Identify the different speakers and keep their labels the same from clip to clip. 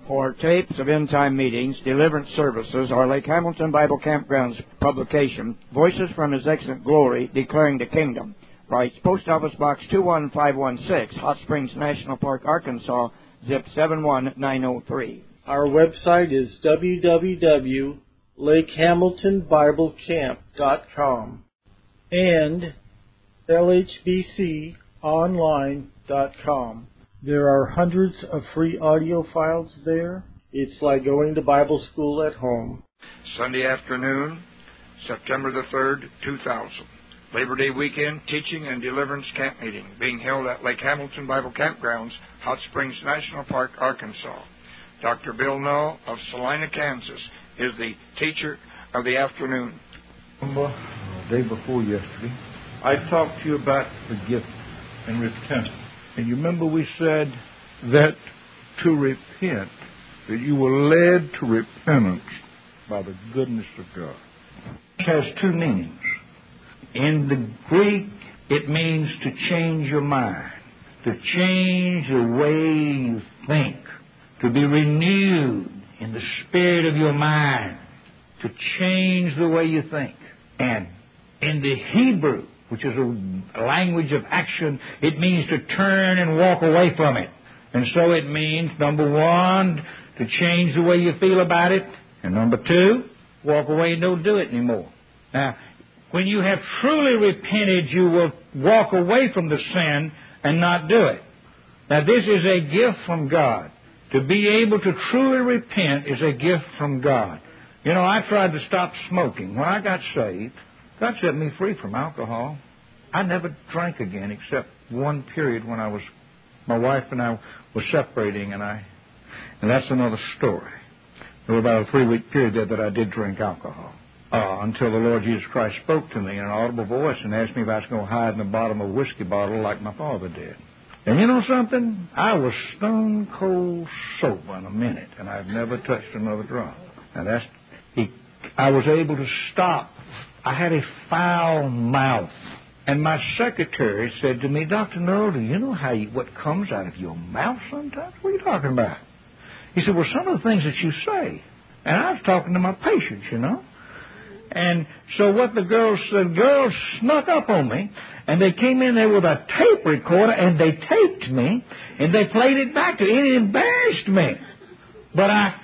Speaker 1: For tapes of end-time meetings, deliverance services, or Lake Hamilton Bible Campground's publication, Voices from His Excellent Glory, Declaring the Kingdom, writes Post Office Box 21516, Hot Springs National Park, Arkansas, zip 71903.
Speaker 2: Our website is www.lakehamiltonbiblecamp.com and lhbconline.com. There are hundreds of free audio files there. It's like going to Bible school at home.
Speaker 3: Sunday afternoon, September the 3rd, 2000. Labor Day weekend teaching and deliverance camp meeting being held at Lake Hamilton Bible Campgrounds, Hot Springs National Park, Arkansas. Dr. Bill Null of Salina, Kansas is the teacher of the afternoon.
Speaker 4: Remember, the day before yesterday, I talked to you about forgiveness and repentance. And you remember we said that to repent, that you were led to repentance by the goodness of God. It has two meanings. In the Greek, it means to change your mind, to change the way you think, to be renewed in the spirit of your mind, to change the way you think. And in the Hebrew, which is a language of action, it means to turn and walk away from it. And so it means, number one, to change the way you feel about it, and number two, walk away and don't do it anymore. Now, when you have truly repented, you will walk away from the sin and not do it. Now, this is a gift from God. To be able to truly repent is a gift from God. You know, I tried to stop smoking. When I got saved, God set me free from alcohol. I never drank again except one period when my wife and I were separating, and that's another story. There was about a 3-week period there that I did drink alcohol. Until the Lord Jesus Christ spoke to me in an audible voice and asked me if I was going to hide in the bottom of a whiskey bottle like my father did. And you know something? I was stone cold sober in a minute, and I've never touched another drop. Now I was able to stop. I had a foul mouth. And my secretary said to me, Dr. Null, do you know what comes out of your mouth sometimes? What are you talking about? He said, well, some of the things that you say. And I was talking to my patients, you know. And so what the girls snuck up on me, and they came in there with a tape recorder, and they taped me, and they played it back to me. It embarrassed me. But I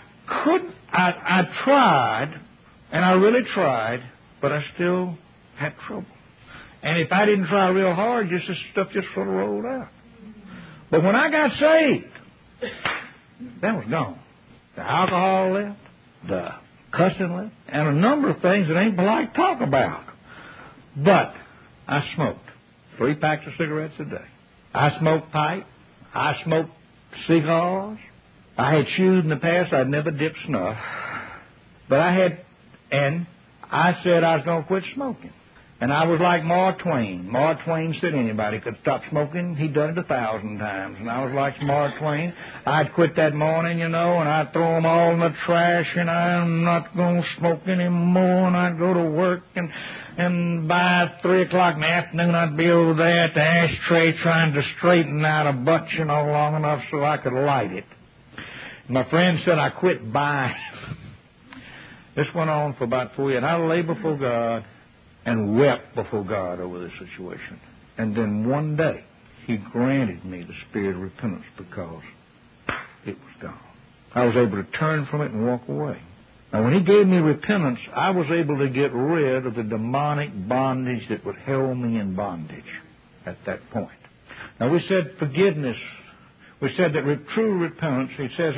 Speaker 4: tried, and I really tried, but I still had trouble. And if I didn't try real hard, this stuff just sort of rolled out. But when I got saved, that was gone. The alcohol left, the cussing left, and a number of things that ain't polite to talk about. But I smoked 3 packs of cigarettes a day. I smoked pipe. I smoked cigars. I had chewed in the past. I'd never dipped snuff. But I said I was going to quit smoking. And I was like Mark Twain. Mark Twain said anybody could stop smoking. He'd done it 1,000 times. And I was like Mark Twain. I'd quit that morning, you know, and I'd throw them all in the trash, and I'm not going to smoke anymore. And I'd go to work, and by 3 o'clock in the afternoon, I'd be over there at the ashtray trying to straighten out a butt, you know, long enough so I could light it. And my friend said I quit buying. This went on for about 4 years. And I lay before God and wept before God over this situation. And then one day, He granted me the spirit of repentance because it was gone. I was able to turn from it and walk away. Now, when He gave me repentance, I was able to get rid of the demonic bondage that would held me in bondage at that point. Now, we said forgiveness. We said that true repentance, it said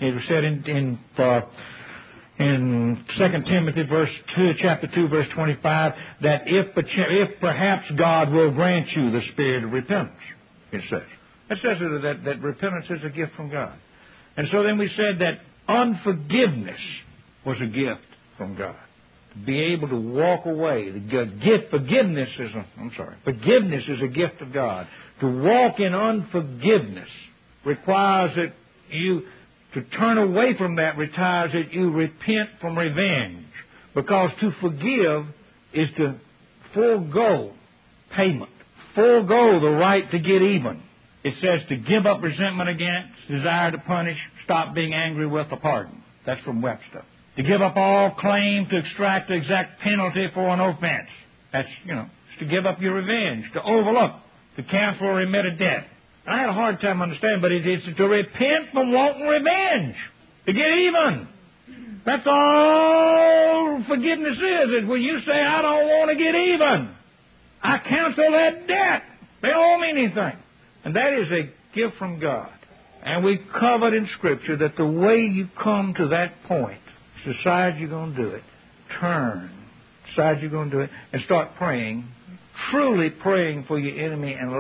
Speaker 4: in 2 Timothy chapter 2, verse 25, that if perhaps God will grant you the spirit of repentance, it says. It says that repentance is a gift from God. And so then we said that unforgiveness was a gift from God. To be able to walk away. Forgiveness is a gift of God. To walk in unforgiveness requires that to turn away from that requires that you repent from revenge. Because to forgive is to forego payment, forego the right to get even.
Speaker 5: It says to give up resentment against, desire to punish, stop being angry with, a pardon. That's from Webster. To give up all claim, to extract the exact penalty for an offense. That's, it's to give up your revenge, to overlook, to cancel or remit a debt. I had a hard time understanding, but it's to repent from wanting revenge, to get even. That's all forgiveness is when you say, I don't want to get even. I cancel that debt. They don't owe me anything. And that is a gift from God. And we covered in Scripture that the way you come to that point is decide you're going to do it. Turn. Decide you're going to do it. And start praying. Truly praying for your enemy and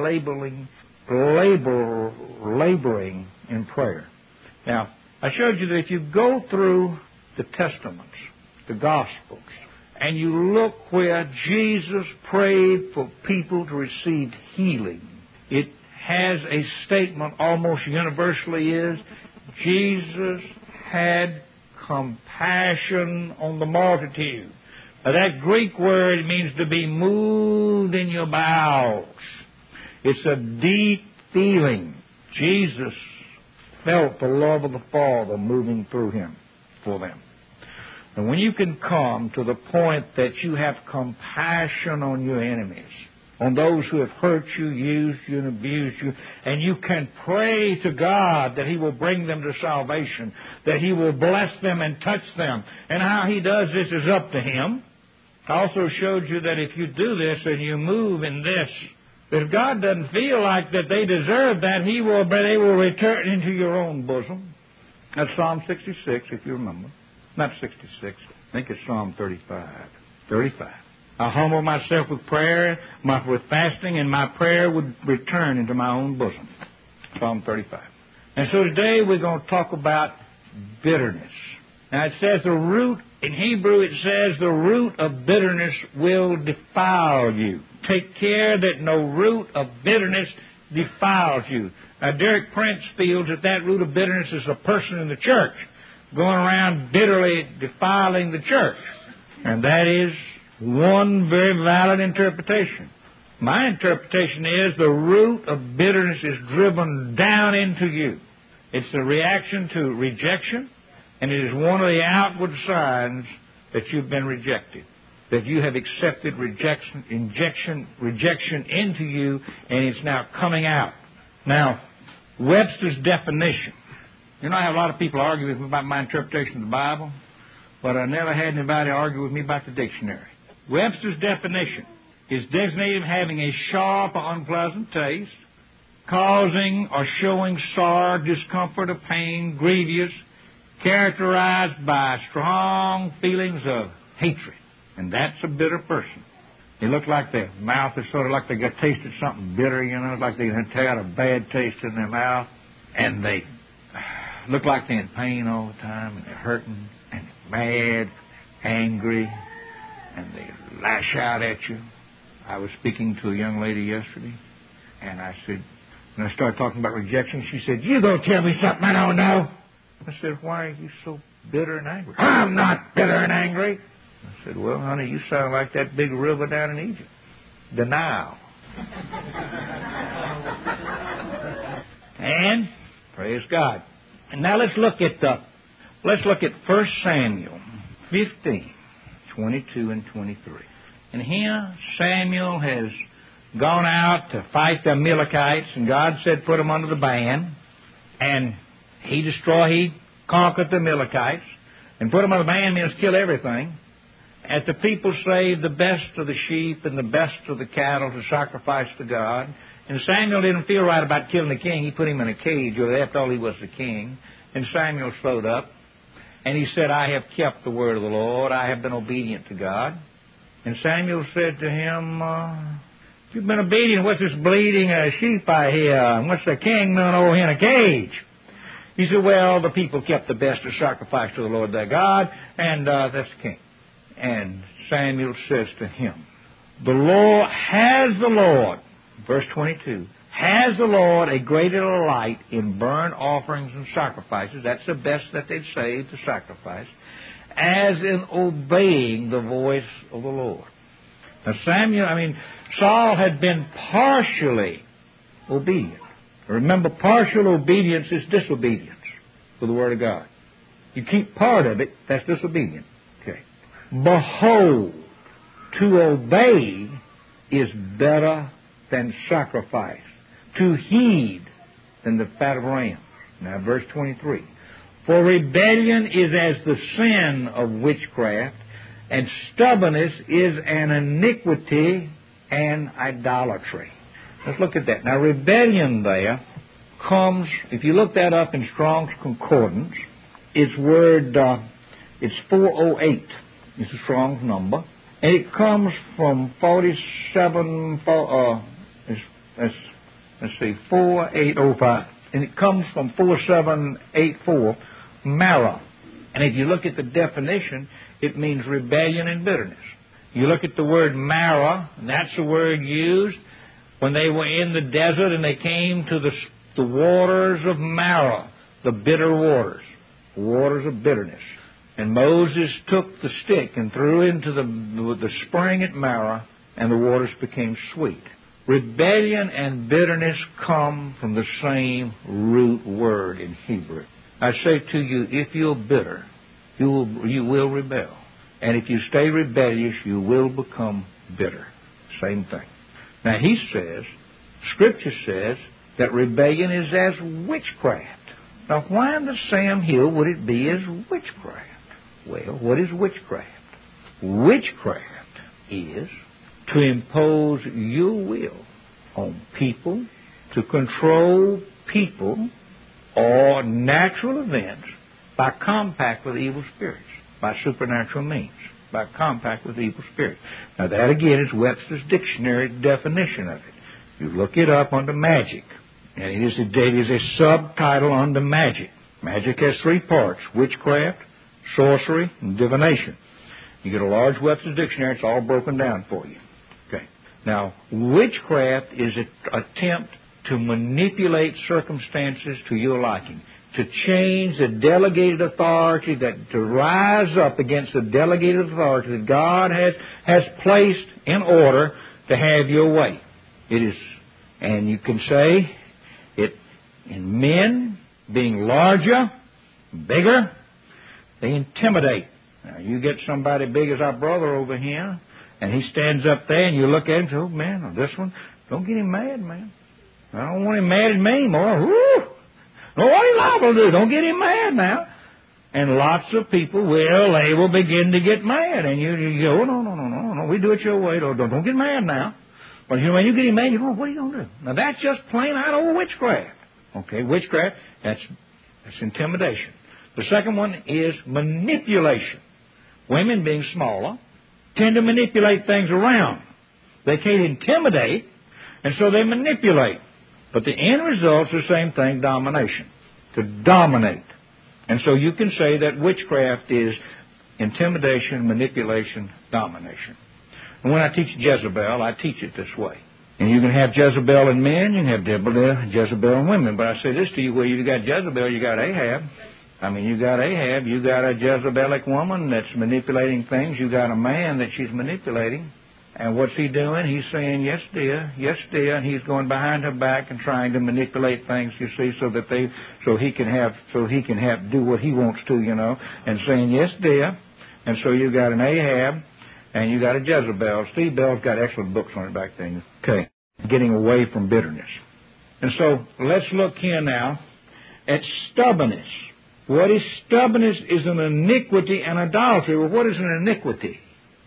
Speaker 5: laboring in prayer. Now, I showed you that if you go through the Testaments, the Gospels, and you look where Jesus prayed for people to receive healing, it has a statement almost universally is, Jesus had compassion on the multitude. Now, that Greek word means to be moved in your bowels. It's a deep feeling. Jesus felt the love of the Father moving through him for them. And when you can come to the point that you have compassion on your enemies, on those who have hurt you, used you, and abused you, and you can pray to God that He will bring them to salvation, that He will bless them and touch them. And how He does this is up to Him. I also showed you that if you do this and you move in this, that if God doesn't feel like that they deserve that, they will return into your own bosom. That's Psalm 66, if you remember. Not 66. I think it's Psalm 35. 35. I humble myself with prayer, with fasting, and my prayer would return into my own bosom. Psalm 35. And so today we're going to talk about bitterness. Now it says the root, in Hebrew it says the root of bitterness will defile you. Take care that no root of bitterness defiles you. Now Derek Prince feels that root of bitterness is a person in the church going around bitterly defiling the church. And that is one very valid interpretation. My interpretation is the root of bitterness is driven down into you. It's a reaction to rejection, and it is one of the outward signs that you've been rejected, that you have accepted rejection into you, and it's now coming out. Now, Webster's definition. I have a lot of people argue with me about my interpretation of the Bible, but I never had anybody argue with me about the dictionary. Webster's definition is designated having a sharp or unpleasant taste, causing or showing sorrow, discomfort, or pain, grievous, characterized by strong feelings of hatred. And that's a bitter person. They look like their mouth is sort of like they got tasted something bitter, like they had a bad taste in their mouth, and they look like they're in pain all the time, and they're hurting, and they're mad, angry, and they lash out at you. I was speaking to a young lady yesterday, and I said, when I started talking about rejection, she said, "You go tell me something I don't know." I said, "Why are you so bitter and angry?" "I'm not bitter and angry." I said, "Well, honey, you sound like that big river down in Egypt. The Nile." And praise God. And now let's look at 1 Samuel 15, 22 and 23. And here Samuel has gone out to fight the Amalekites, and God said, "Put them under the ban." And he conquered the Amalekites, and put them under the ban means kill everything. As the people saved the best of the sheep and the best of the cattle to sacrifice to God. And Samuel didn't feel right about killing the king. He put him in a cage, or after all, he was the king. And Samuel showed up, and he said, "I have kept the word of the Lord. I have been obedient to God." And Samuel said to him, "If you've been obedient, what's this bleeding sheep I hear? And what's the king doing over here in a cage?" He said, "Well, the people kept the best to sacrifice to the Lord their God, and that's the king." And Samuel says to him, the Lord, verse 22, "Has the Lord a greater delight in burnt offerings and sacrifices," that's the best that they'd saved to sacrifice, "as in obeying the voice of the Lord." Now Saul had been partially obedient. Remember, partial obedience is disobedience to the Word of God. You keep part of it, that's disobedience. Okay. Behold, to obey is better than sacrifice, to heed than the fat of rams. Now, verse 23. For rebellion is as the sin of witchcraft, and stubbornness is an iniquity and idolatry. Let's look at that. Now, rebellion there comes, if you look that up in Strong's Concordance, it's word, it's 408. It's a Strong's number. And it comes from 4805. And it comes from 4784, Mara. And if you look at the definition, it means rebellion and bitterness. You look at the word Mara, and that's the word used when they were in the desert and they came to the waters of Mara, the bitter waters of bitterness. And Moses took the stick and threw into the spring at Mara, and the waters became sweet. Rebellion and bitterness come from the same root word in Hebrew. I say to you, if you're bitter, you will rebel. And if you stay rebellious, you will become bitter. Same thing. Now, Scripture says, that rebellion is as witchcraft. Now, why in the Sam Hill would it be as witchcraft? Well, what is witchcraft? Witchcraft is to impose your will on people, to control people or natural events by compact with evil spirits, by supernatural means, by compact with evil spirits. Now, that again is Webster's dictionary definition of it. You look it up under magic, and it is a subtitle under magic. Magic has three parts: witchcraft, sorcery, and divination. You get a large Webster's dictionary, it's all broken down for you. Okay. Now, witchcraft is an attempt to manipulate circumstances to your liking, to change the delegated authority, to rise up against the delegated authority that God has placed in order to have your way. It is, and you can say it in men being larger, bigger, they intimidate. Now, you get somebody big as our brother over here, and he stands up there, and you look at him and say, oh, man, this one, don't get him mad, man. I don't want him mad at me anymore. Woo! No, what are you liable to do? Don't get him mad now. And lots of people they will begin to get mad. And you go, no, we do it your way. Don't get mad now. But when you get him mad, you go, what are you going to do? Now, that's just plain out old witchcraft. Okay, witchcraft, that's intimidation. The second one is manipulation. Women, being smaller, tend to manipulate things around. They can't intimidate, and so they manipulate. But the end result's the same thing, domination. To dominate. And so you can say that witchcraft is intimidation, manipulation, domination. And when I teach Jezebel, I teach it this way. And you can have Jezebel in men, you can have Jezebel in women. But I say this to you, where you got Jezebel, you got Ahab. You got Ahab, you got a Jezebelic woman that's manipulating things. You got a man that she's manipulating. And what's he doing? He's saying, yes, dear, and he's going behind her back and trying to manipulate things, you see, so he can do what he wants to, and saying, yes, dear. And so you got an Ahab and you got a Jezebel. Steve Bell's got excellent books on it back then. Okay, getting away from bitterness. And so let's look here now at stubbornness. What is stubbornness is an iniquity and idolatry. Well, what is an iniquity?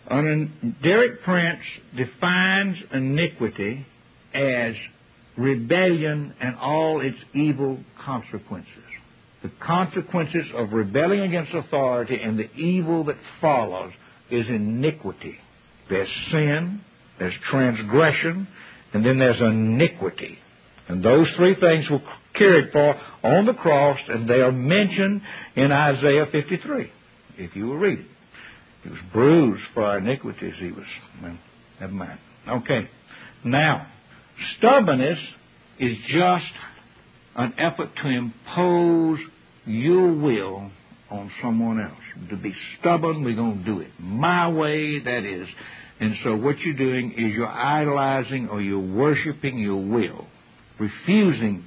Speaker 5: Derek Prince defines iniquity as rebellion and all its evil consequences. The consequences of rebelling against authority and the evil that follows is iniquity. There's sin, there's transgression, and then there's iniquity. And those three things were carried for on the cross, and they are mentioned in Isaiah 53, if you will read it. He was bruised for our iniquities. Never mind. Okay. Now, stubbornness is just an effort to impose your will on someone else. To be stubborn, we're going to do it my way, that is. And so what you're doing is you're idolizing or you're worshiping your will, refusing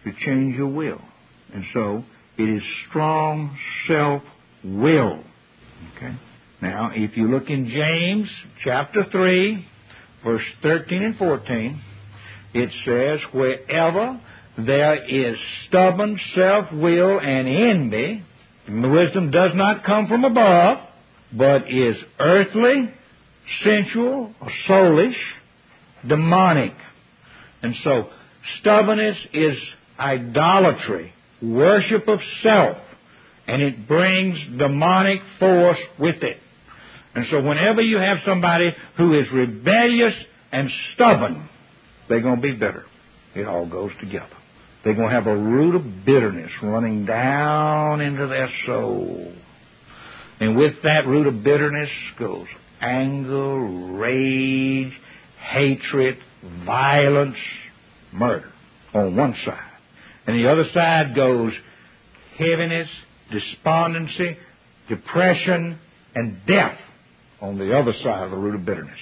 Speaker 5: to change your will. And so it is strong self-will. Okay? Now, if you look in James chapter 3, verse 13 and 14, it says, wherever there is stubborn self-will and envy, wisdom does not come from above, but is earthly, sensual, or soulish, demonic. And so, stubbornness is idolatry, worship of self, and it brings demonic force with it. And so whenever you have somebody who is rebellious and stubborn, they're going to be bitter. It all goes together. They're going to have a root of bitterness running down into their soul. And with that root of bitterness goes anger, rage, hatred, violence, murder on one side. And the other side goes heaviness, despondency, depression, and death on the other side of the root of bitterness.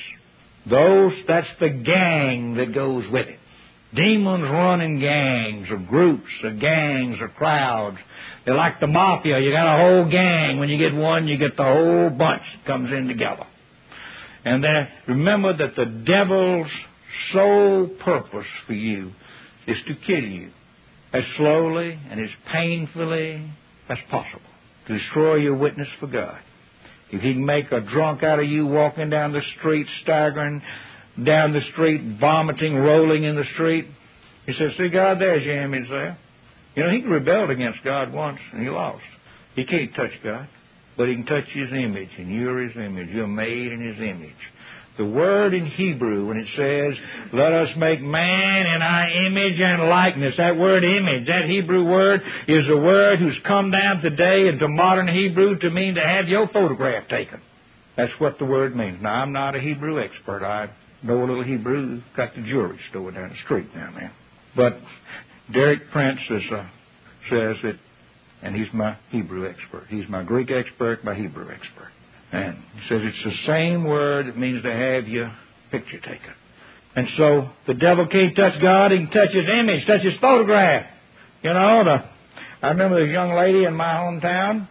Speaker 5: That's the gang that goes with it. Demons run in gangs or groups or gangs or crowds. They're like the mafia. You got a whole gang. When you get one, you get the whole bunch that comes in together. And then remember that the devil's sole purpose for you is to kill you as slowly and as painfully as possible, to destroy your witness for God. If he can make a drunk out of you walking down the street, staggering down the street, vomiting, rolling in the street, he says, see, God, there's your image there. You know, he rebelled against God once, and he lost. He can't touch God, but he can touch his image, and you're his image. You're made in his image. The word in Hebrew, when it says, let us make man in our image and likeness, that word image, that Hebrew word is a word who's come down today into modern Hebrew to mean to have your photograph taken. That's what the word means. Now, I'm not a Hebrew expert. I know a little Hebrew. Got the jewelry store down the street down there. But Derek Prince says that, and he's my Hebrew expert. He's my Greek expert, my Hebrew expert. And he says it's the same word that means to have your picture taken. And so the devil can't touch God. He can touch his image, touch his photograph. You know, I remember this young lady in my hometown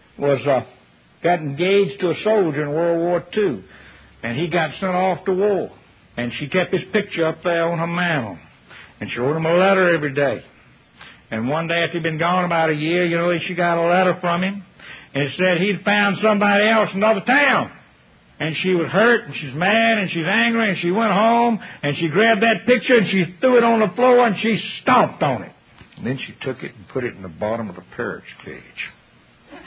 Speaker 5: got engaged to a soldier in World War II. And he got sent off to war. And she kept his picture up there on her mantle. And she wrote him a letter every day. And one day after he'd been gone about a year, you know, she got a letter from him. And it said he'd found somebody else in another town. And she was hurt, and she's mad, and she's angry, and she went home, and she grabbed that picture, and she threw it on the floor, and she stomped on it. And then she took it and put it in the bottom of the parrot's cage.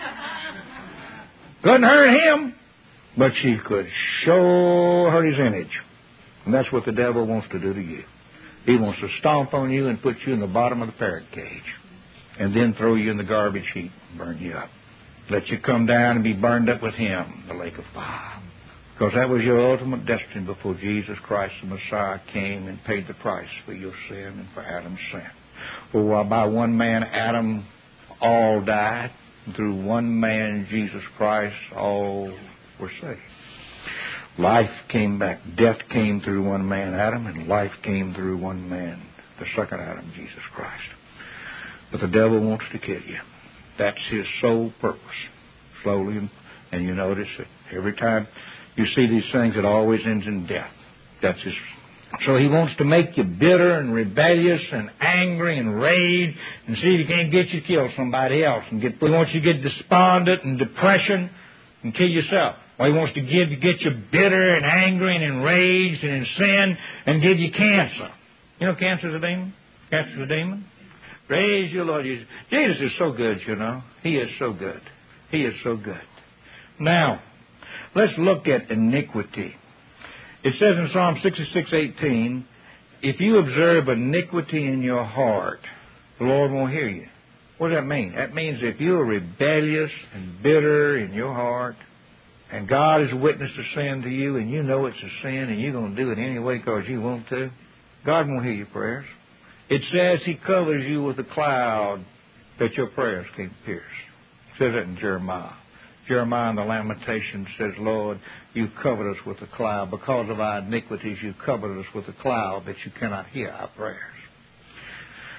Speaker 5: Couldn't hurt him, but she could sure hurt his image. And that's what the devil wants to do to you. He wants to stomp on you and put you in the bottom of the parrot cage, and then throw you in the garbage heap and burn you up. Let you come down and be burned up with him, the lake of fire. Because that was your ultimate destiny before Jesus Christ, the Messiah, came and paid the price for your sin and for Adam's sin. For by one man, Adam, all died. And through one man, Jesus Christ, all were saved. Life came back. Death came through one man, Adam, and life came through one man, the second Adam, Jesus Christ. But the devil wants to kill you. That's his sole purpose. Slowly, and you notice that every time you see these things, it always ends in death. That's his. So he wants to make you bitter and rebellious and angry and rage and see if he can't get you to kill somebody else. He wants you to get despondent and depression and kill yourself. Well, he wants to get you bitter and angry and enraged and in sin and give you cancer. You know cancer's a demon? Cancer's a demon? Praise you, Lord Jesus. Jesus is so good, you know. He is so good. He is so good. Now, let's look at iniquity. It says in Psalm 66:18, if you observe iniquity in your heart, the Lord won't hear you. What does that mean? That means if you are rebellious and bitter in your heart, and God has witnessed a sin to you, and you know it's a sin, and you're going to do it anyway because you want to, God won't hear your prayers. It says he covers you with a cloud that your prayers can't pierce. It says that in Jeremiah. Jeremiah in the Lamentations says, Lord, you covered us with a cloud. Because of our iniquities, you covered us with a cloud that you cannot hear our prayers.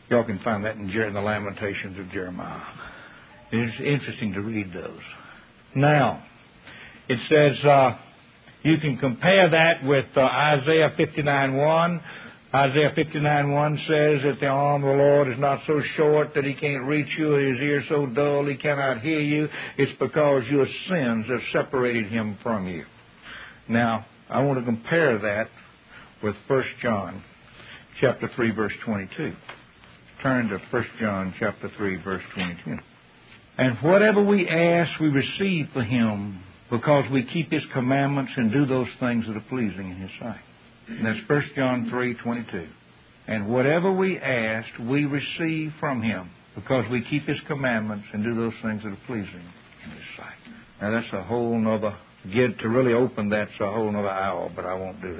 Speaker 5: Y'all can find that in the Lamentations of Jeremiah. It's interesting to read those. Now, it says you can compare that with Isaiah 59:1. Isaiah 59:1 says that the arm of the Lord is not so short that He can't reach you, His ear so dull He cannot hear you. It's because your sins have separated Him from you. Now, I want to compare that with 1 John chapter 3, verse 22. Turn to 1 John chapter 3, verse 22. And whatever we ask, we receive for Him, because we keep His commandments and do those things that are pleasing in His sight. And that's 1 John 3:22. And whatever we ask, we receive from Him, because we keep His commandments and do those things that are pleasing in His sight. Now that's a whole nother, to really open that's a whole nother hour, but I won't do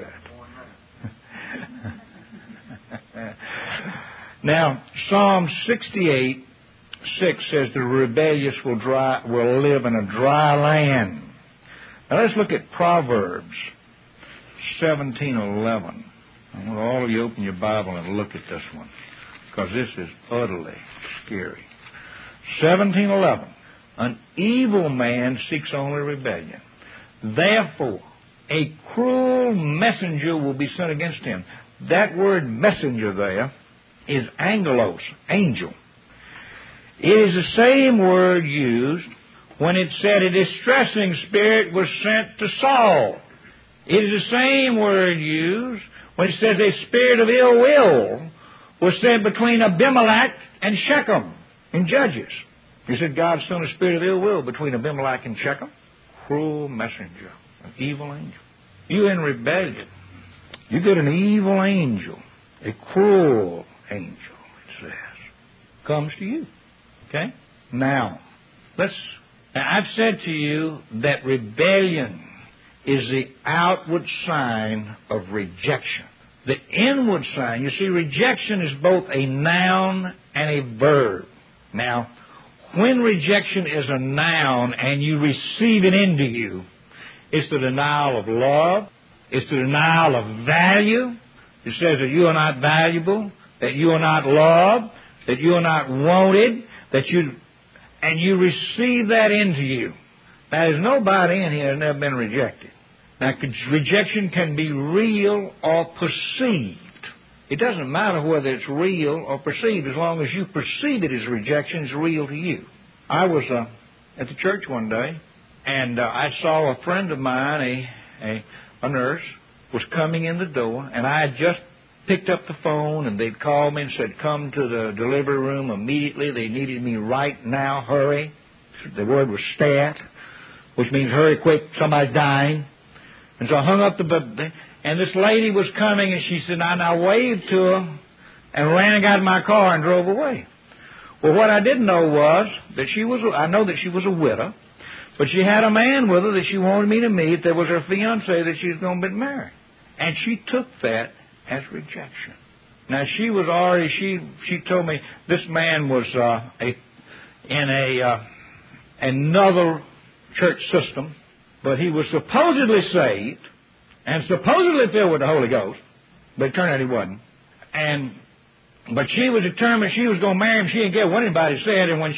Speaker 5: that. Now, Psalm 68:6 says the rebellious will live in a dry land. Now let's look at Proverbs 17:11. I want all of you to open your Bible and look at this one, because this is utterly scary. 17:11. An evil man seeks only rebellion. Therefore, a cruel messenger will be sent against him. That word messenger there is angelos, angel. It is the same word used when it said a distressing spirit was sent to Saul. It is the same word used when it says a spirit of ill will was sent between Abimelech and Shechem in Judges. You said God sent a spirit of ill will between Abimelech and Shechem? Cruel messenger, an evil angel. You in rebellion, you get an evil angel, a cruel angel, it says, comes to you. Okay? Now, I've said to you that rebellion is the outward sign of rejection. The inward sign, you see, rejection is both a noun and a verb. Now, when rejection is a noun and you receive it into you, it's the denial of love, it's the denial of value. It says that you are not valuable, that you are not loved, that you are not wanted, and you receive that into you. Now, there's nobody in here that's never been rejected. Now, rejection can be real or perceived. It doesn't matter whether it's real or perceived. As long as you perceive it as rejection, it's real to you. I was at the church one day, and I saw a friend of mine, a nurse, was coming in the door, and I had just picked up the phone, and they'd called me and said, come to the delivery room immediately. They needed me right now, hurry. The word was stat, which means hurry quick, somebody's dying. And so I hung up and this lady was coming, and she said, I waved to her and ran and got in my car and drove away. Well, what I didn't know was that I know that she was a widow, but she had a man with her that she wanted me to meet that was her fiancé that she was going to be married. And she took that as rejection. Now, she was already, she told me this man was in another church system, but he was supposedly saved and supposedly filled with the Holy Ghost, but it turned out he wasn't. But she was determined she was going to marry him. She didn't care what anybody said. And when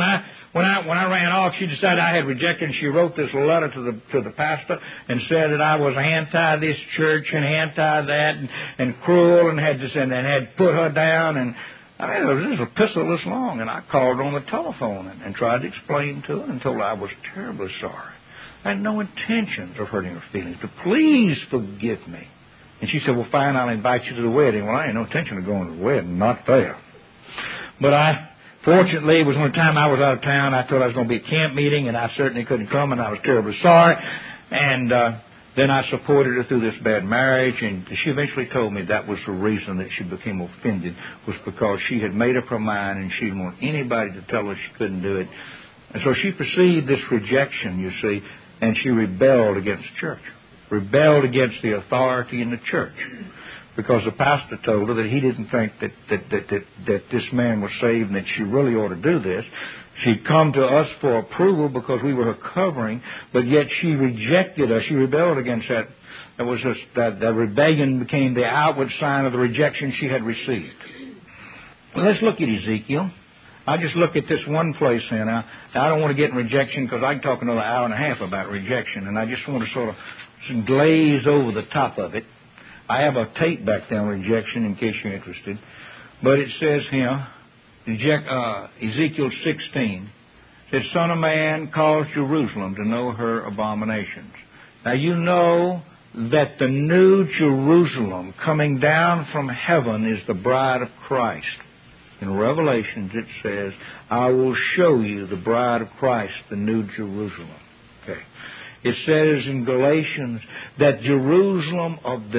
Speaker 5: I ran off, she decided I had rejected. And she wrote this letter to the pastor and said that I was anti this church and anti that and cruel and had put her down. And I mean, it was a epistle this long. And I called her on the telephone and tried to explain to her and told her I was terribly sorry. I had no intentions of hurting her feelings. To please forgive me. And she said, well, fine, I'll invite you to the wedding. Well, I had no intention of going to the wedding, not there. But fortunately, it was one time I was out of town. I thought I was going to be at camp meeting, and I certainly couldn't come, and I was terribly sorry. And then I supported her through this bad marriage, and she eventually told me that was the reason that she became offended, was because she had made up her mind, and she didn't want anybody to tell her she couldn't do it. And so she perceived this rejection, you see, and she rebelled against the church. Rebelled against the authority in the church, because the pastor told her that he didn't think that this man was saved and that she really ought to do this. She'd come to us for approval because we were her covering, but yet she rejected us. She rebelled against that. It was just that rebellion became the outward sign of the rejection she had received. Let's look at Ezekiel. I'll just look at this one place here now. I don't want to get in rejection because I can talk another hour and a half about rejection, and I just want to sort of glaze over the top of it. I have a tape back there on rejection in case you're interested. But it says here, Ezekiel 16, it says, Son of man, cause Jerusalem to know her abominations. Now you know that the new Jerusalem coming down from heaven is the bride of Christ. In Revelations it says, I will show you the bride of Christ, the new Jerusalem. Okay. It says in Galatians that Jerusalem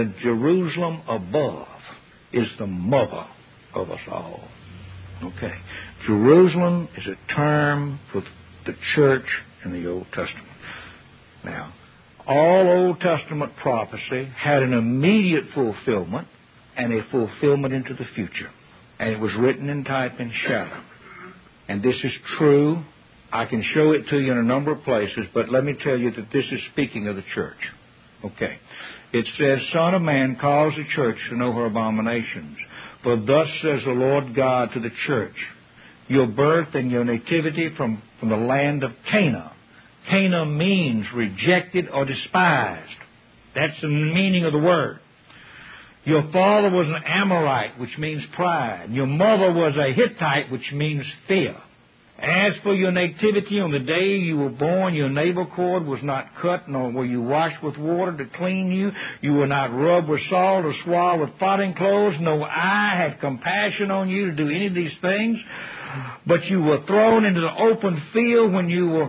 Speaker 5: above is the mother of us all. Okay. Jerusalem is a term for the church in the Old Testament. Now, all Old Testament prophecy had an immediate fulfillment and a fulfillment into the future. And it was written in type and shadow. And this is true. I can show it to you in a number of places, but let me tell you that this is speaking of the church. Okay. It says, Son of man, cause the church to know her abominations. For thus says the Lord God to the church, your birth and your nativity from the land of Canaan. Canaan means rejected or despised. That's the meaning of the word. Your father was an Amorite, which means pride. Your mother was a Hittite, which means fear. As for your nativity, on the day you were born, your navel cord was not cut, nor were you washed with water to clean you. You were not rubbed with salt or swathed with potting clothes. No eye had compassion on you to do any of these things. But you were thrown into the open field when you were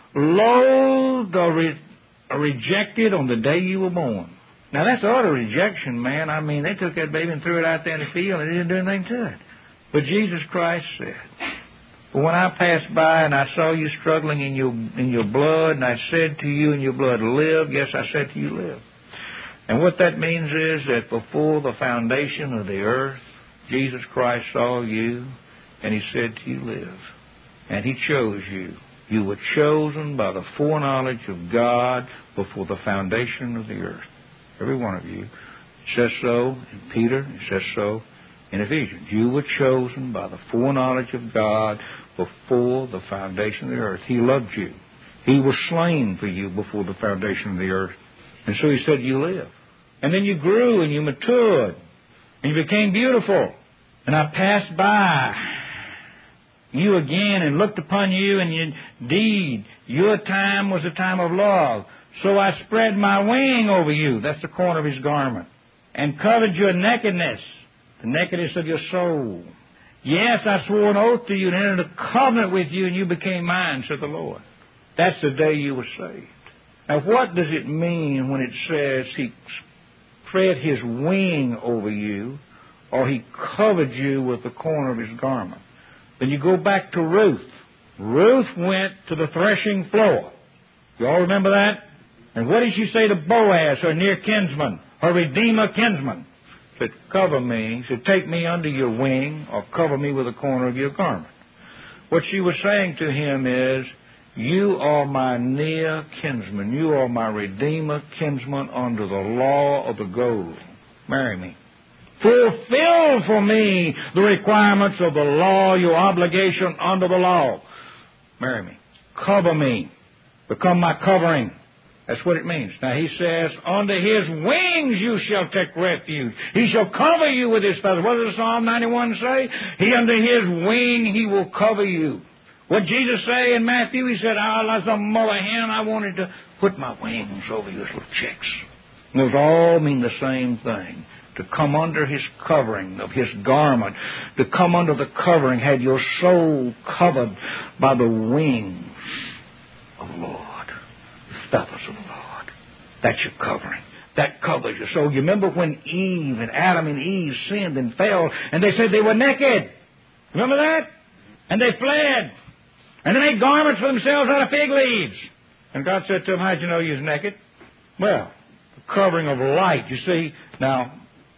Speaker 5: loathed or rejected on the day you were born. Now, that's utter rejection, man. I mean, they took that baby and threw it out there in the field and they didn't do anything to it. But Jesus Christ said, but when I passed by and I saw you struggling in your blood, and I said to you in your blood, live, yes, I said to you, live. And what that means is that before the foundation of the earth, Jesus Christ saw you, and He said to you, live. And He chose you. You were chosen by the foreknowledge of God before the foundation of the earth. Every one of you. It says so in Peter. It says so in Ephesians. You were chosen by the foreknowledge of God before the foundation of the earth. He loved you. He was slain for you before the foundation of the earth. And so He said, you live. And then you grew and you matured. And you became beautiful. And I passed by you again and looked upon you, and indeed your time was a time of love. So I spread my wing over you. That's the corner of His garment. And covered your nakedness, the nakedness of your soul. Yes, I swore an oath to you and entered a covenant with you, and you became mine, said the Lord. That's the day you were saved. Now, what does it mean when it says He spread His wing over you, or He covered you with the corner of His garment? Then you go back to Ruth. Ruth went to the threshing floor. You all remember that? And what did she say to Boaz, her near kinsman, her redeemer kinsman? She said, cover me. She said, take me under your wing, or cover me with the corner of your garment. What she was saying to him is, you are my near kinsman. You are my redeemer kinsman under the law of the gold. Marry me. Fulfill for me the requirements of the law, your obligation under the law. Marry me. Cover me. Become my covering. That's what it means. Now He says, under His wings you shall take refuge. He shall cover you with His feathers. What does Psalm 91 say? Under His wing He will cover you. What Jesus say in Matthew? He said, as a mother hen, I wanted to put my wings over you as little chicks. And those all mean the same thing. To come under His covering of His garment. To come under the covering, had your soul covered by the wings of the Lord. Feathers of the Lord. That's your covering. That covers you. So you remember when Eve and Adam and Eve sinned and fell, and they said they were naked. Remember that? And they fled. And they made garments for themselves out of fig leaves. And God said to them, how'd you know you was naked? Well, the covering of light. You see, now,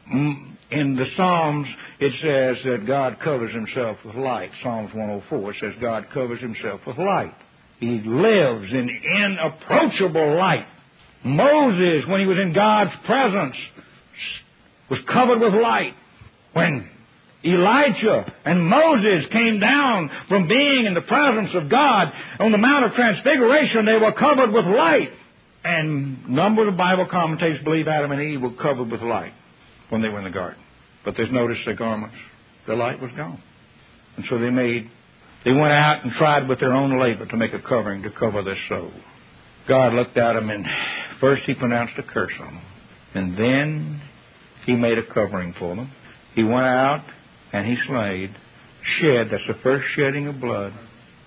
Speaker 5: in the Psalms, it says that God covers Himself with light. Psalms 104 says God covers Himself with light. He lives in inapproachable light. Moses, when he was in God's presence, was covered with light. When Elijah and Moses came down from being in the presence of God on the Mount of Transfiguration. They were covered with light. And a number of the Bible commentators believe Adam and Eve were covered with light when they were in the garden. But there's notice their garments, the light was gone. And so they went out and tried with their own labor to make a covering to cover their soul. God looked at them, and first He pronounced a curse on them. And then He made a covering for them. He went out and He shed, that's the first shedding of blood.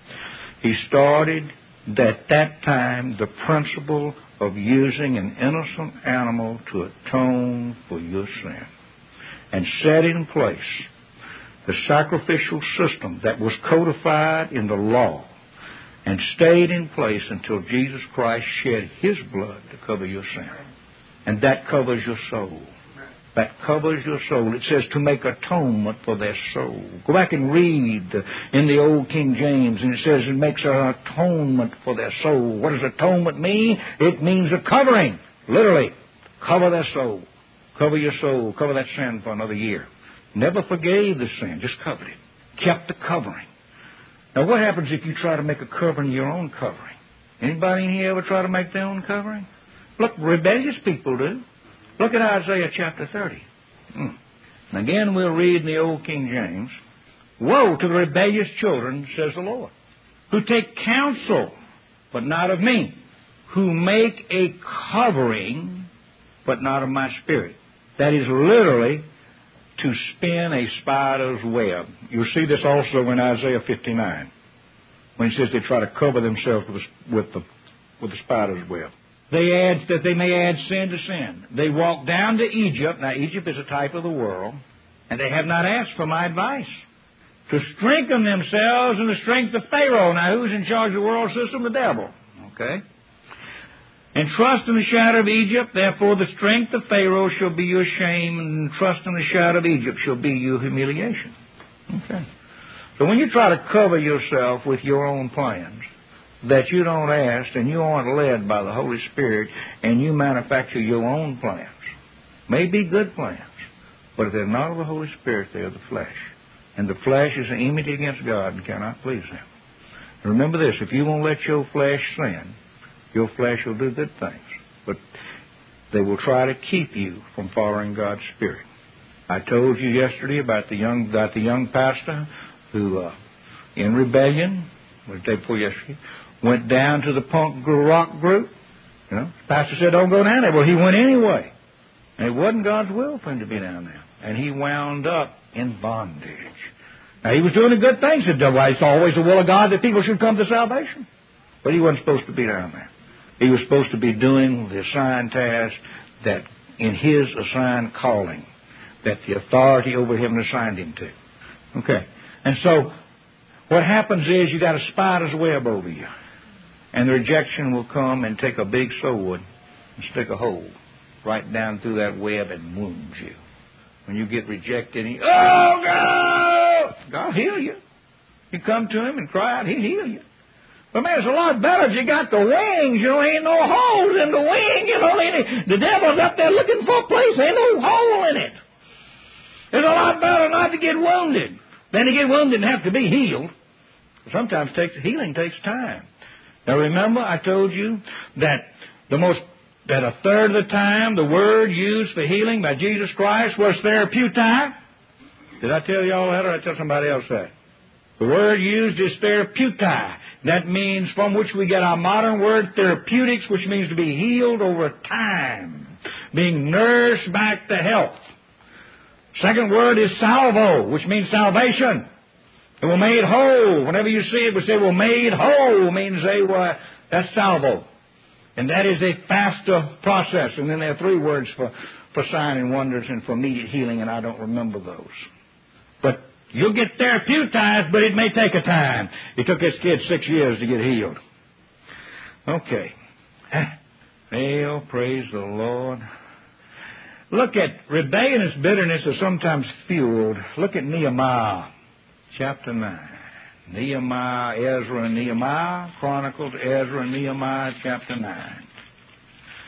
Speaker 5: He started at that time the principle of using an innocent animal to atone for your sin, and set in place the sacrificial system that was codified in the law and stayed in place until Jesus Christ shed His blood to cover your sin. And that covers your soul. That covers your soul. It says to make atonement for their soul. Go back and read in the old King James, and it says it makes an atonement for their soul. What does atonement mean? It means a covering. Literally, cover their soul. Cover your soul. Cover that sin for another year. Never forgave the sin, just covered it. Kept the covering. Now, what happens if you try to make a covering your own covering? Anybody in here ever try to make their own covering? Look, rebellious people do. Look at Isaiah chapter 30. And again, we'll read in the old King James. Woe to the rebellious children, says the Lord, who take counsel, but not of me, who make a covering, but not of my spirit. That is literally to spin a spider's web. You'll see this also in Isaiah 59, when it says they try to cover themselves with the spider's web. They add that they may add sin to sin. They walk down to Egypt. Now, Egypt is a type of the world, and they have not asked for my advice to strengthen themselves in the strength of Pharaoh. Now, who's in charge of the world system? The devil. Okay? And trust in the shadow of Egypt, therefore the strength of Pharaoh shall be your shame, and trust in the shadow of Egypt shall be your humiliation. Okay. So when you try to cover yourself with your own plans that you don't ask and you aren't led by the Holy Spirit, and you manufacture your own plans, may be good plans, but if they're not of the Holy Spirit, they are the flesh. And the flesh is an enmity against God and cannot please Him. And remember this, if you won't let your flesh sin, your flesh will do good things, but they will try to keep you from following God's Spirit. I told you yesterday about the young pastor who, in rebellion, the day before yesterday, went down to the punk rock group. You know, the pastor said, "Don't go down there." Well, he went anyway, and it wasn't God's will for him to be down there, and he wound up in bondage. Now, he was doing a good thing. He said, "Well, it's always the will of God that people should come to salvation," but he wasn't supposed to be down there. He was supposed to be doing the assigned task that in his assigned calling, that the authority over him assigned him to. Okay. And so what happens is you got a spider's web over you, and the rejection will come and take a big sword and stick a hole right down through that web and wound you. When you get rejected, oh, God! God will heal you. You come to Him and cry out, He'll heal you. But man, it's a lot better if you got the wings. You know, ain't no holes in the wing. You know, the devil's up there looking for a place. Ain't no hole in it. It's a lot better not to get wounded than to get wounded and have to be healed. Sometimes healing takes time. Now remember, I told you that a third of the time the word used for healing by Jesus Christ was therapeutai. Did I tell you all that, or did I tell somebody else that? The word used is therapeutai. That means from which we get our modern word therapeutics, which means to be healed over time, being nursed back to health. Second word is salvo, which means salvation. They were made whole. Whenever you see it, we say, well, made whole means that's salvo. And that is a faster process. And then there are three words for sign and wonders and for immediate healing, and I don't remember those. But you'll get therapeutized, but it may take a time. It took this kid 6 years to get healed. Okay. Well, praise the Lord. Look at rebellion and bitterness are sometimes fueled. Look at Nehemiah chapter 9. Nehemiah, Ezra, and Nehemiah. Chronicles, Ezra, and Nehemiah chapter 9.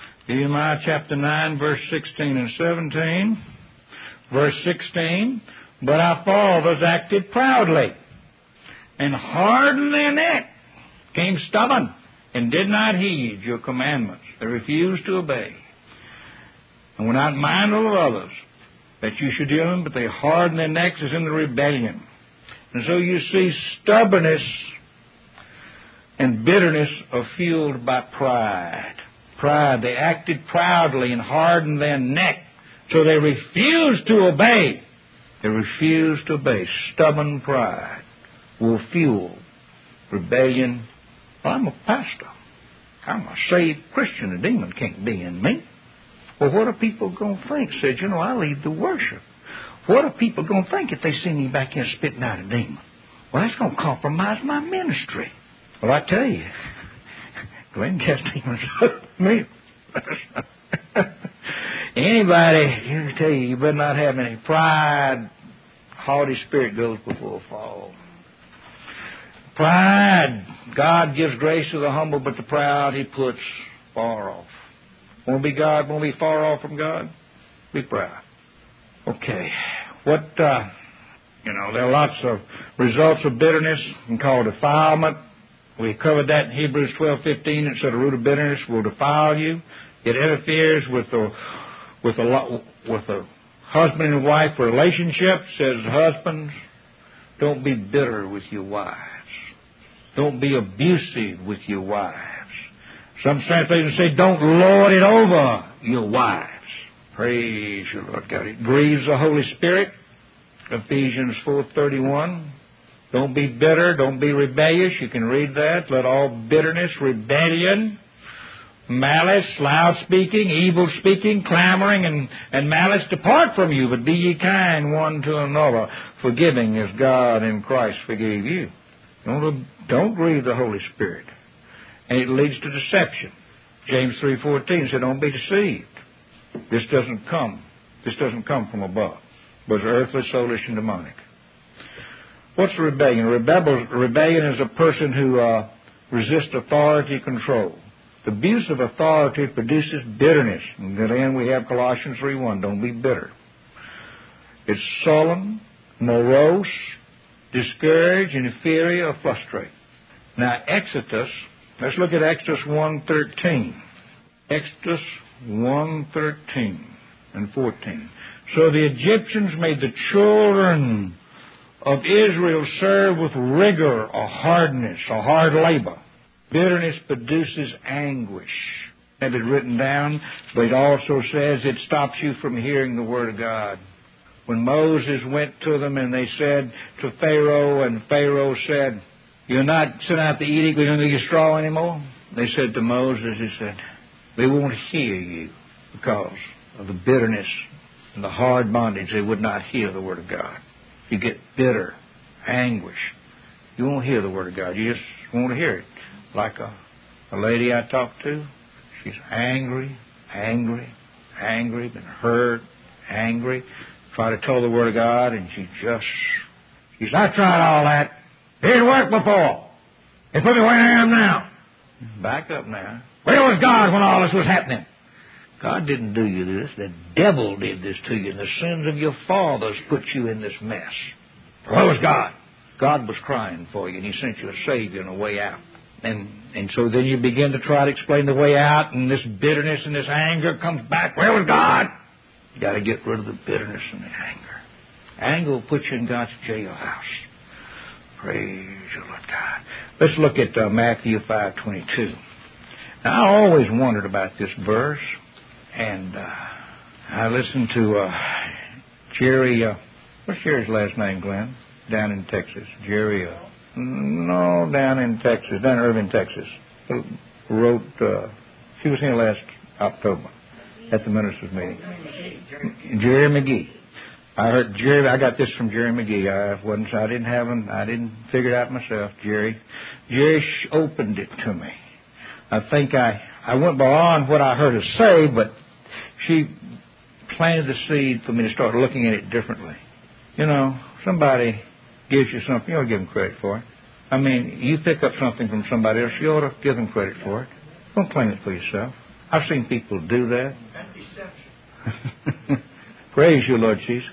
Speaker 5: Nehemiah chapter 9, verse 16 and 17. Verse 16, But our fathers acted proudly, and hardened their neck, became stubborn, and did not heed your commandments. They refused to obey, and were not mindful of others, that you should hear them, but they hardened their necks as in the rebellion. And so you see, stubbornness and bitterness are fueled by pride. Pride. They acted proudly and hardened their neck, so they refused to obey. They refused to obey. Stubborn pride will fuel rebellion. Well, I'm a pastor. I'm a saved Christian. A demon can't be in me. Well, what are people going to think? Said, I lead the worship. What are people going to think if they see me back here spitting out a demon? Well, that's going to compromise my ministry. Well, I tell you, go ahead and cast demons out of me. Anybody, I tell you better not have any pride. Haughty spirit goes before a fall. Pride. God gives grace to the humble, but the proud He puts far off. Won't be God, won't be far off from God. Be proud. Okay. There are lots of results of bitterness and called defilement. We covered that in Hebrews 12:15. It said the root of bitterness will defile you. It interferes with the husband and wife relationship. It says, husbands, don't be bitter with your wives. Don't be abusive with your wives. Some translations say, don't lord it over your wives. Praise you, Lord God. It grieves the Holy Spirit. Ephesians 4:31. Don't be bitter. Don't be rebellious. You can read that. Let all bitterness, rebellion, malice, loud speaking, evil speaking, clamoring, and malice depart from you. But be ye kind one to another, forgiving as God in Christ forgave you. Don't grieve the Holy Spirit. And it leads to deception. James 3:14 said, don't be deceived. This doesn't come from above, but it's earthly, soulish, and demonic. What's rebellion? Rebellion is a person who resists authority control. The abuse of authority produces bitterness. And then we have Colossians 3:1. Don't be bitter. It's sullen, morose, discouraged, inferior, or frustrated. Now, let's look at Exodus 1:13. Exodus 1:13 and 14. So the Egyptians made the children of Israel serve with rigor or hardness or hard labor. Bitterness produces anguish. I have it written down, but it also says it stops you from hearing the Word of God. When Moses went to them and they said to Pharaoh, and Pharaoh said, you're not sending out the edict, we don't need your straw anymore. They said to Moses, he said, they won't hear you because of the bitterness and the hard bondage. They would not hear the Word of God. You get bitter, anguish. You won't hear the Word of God. You just won't hear it. Like a lady I talked to, she's angry, been hurt, angry. Try to tell the Word of God, and she's I tried all that. It didn't work before. It put me where I am now. Back up now. Where was God when all this was happening? God didn't do you this. The devil did this to you, and the sins of your fathers put you in this mess. Where was God? God was crying for you, and He sent you a Savior and a way out. And so then you begin to try to explain the way out, and this bitterness and this anger comes back. Where was God? You got to get rid of the bitterness and the anger. Anger will put you in God's jailhouse. Praise you, Lord God. Let's look at Matthew 5:22. Now, I always wondered about this verse, and I listened to Jerry. What's Jerry's last name, Glenn? Down in Texas. Jerry. Down in Texas, down in Irving, Texas. Wrote. She was here last October at the ministers' meeting. Jerry McGee. I heard Jerry. I got this from Jerry McGee. I didn't figure it out myself. Jerry opened it to me. I think I went beyond what I heard her say, but she planted the seed for me to start looking at it differently. Somebody gives you something, you ought to give them credit for it. I mean, you pick up something from somebody else, you ought to give them credit for it. Don't claim it for yourself. I've seen people do that.
Speaker 3: That's deception.
Speaker 5: Praise you, Lord Jesus.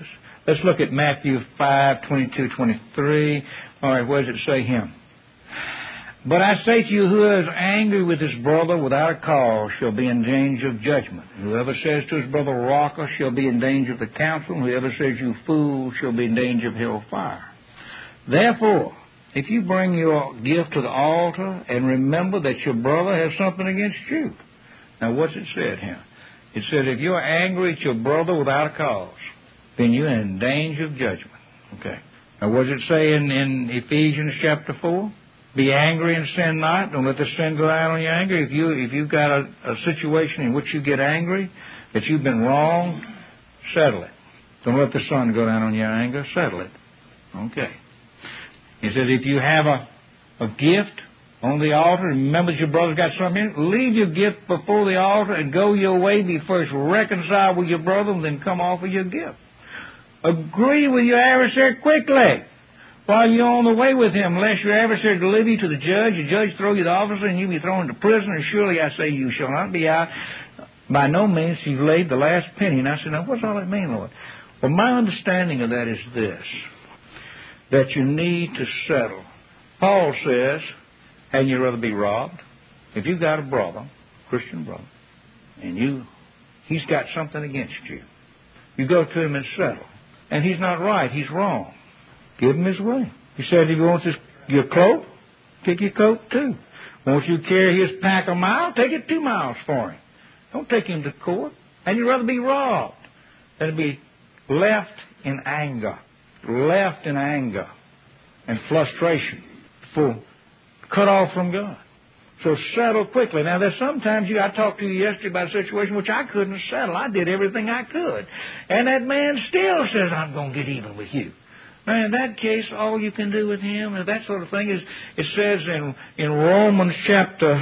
Speaker 5: Let's look at Matthew 5:22-23. All right, what does it say here? But I say to you, who is angry with his brother without a cause shall be in danger of judgment. Whoever says to his brother, Raca, shall be in danger of the council. And whoever says, you fool, shall be in danger of hell fire. Therefore, if you bring your gift to the altar and remember that your brother has something against you. Now, what's it said here? It says, if you're angry at your brother without a cause, then you're in danger of judgment. Okay. Now, what does it say in Ephesians chapter 4? Be angry and sin not. Don't let the sin go out on your anger. If you've got a situation in which you get angry, that you've been wrong, settle it. Don't let the sun go down on your anger. Settle it. Okay. He says if you have a gift on the altar, remember that your brother's got something in it, leave your gift before the altar and go your way. Be first reconciled with your brother and then come offer your gift. Agree with your adversary quickly while you're on the way with him, lest your adversary deliver you to the judge, the judge throw you to the officer, and you be thrown into prison, and surely I say you shall not be out. By no means you've laid the last penny. And I said, now what's all that mean, Lord? Well, my understanding of that is this, that you need to settle. Paul says, hadn't you rather be robbed? If you've got a brother, Christian brother, and he's got something against you, you go to him and settle. And he's not right, he's wrong. Give him his way. He said if he wants your coat, take your coat too. Wants you to carry his pack a mile, take it 2 miles for him. Don't take him to court. And you'd rather be robbed than to be left in anger and frustration, cut off from God. So settle quickly. Now, there's sometimes I talked to you yesterday about a situation which I couldn't settle. I did everything I could. And that man still says, I'm going to get even with you. Now, in that case, all you can do with him and that sort of thing is, it says in Romans chapter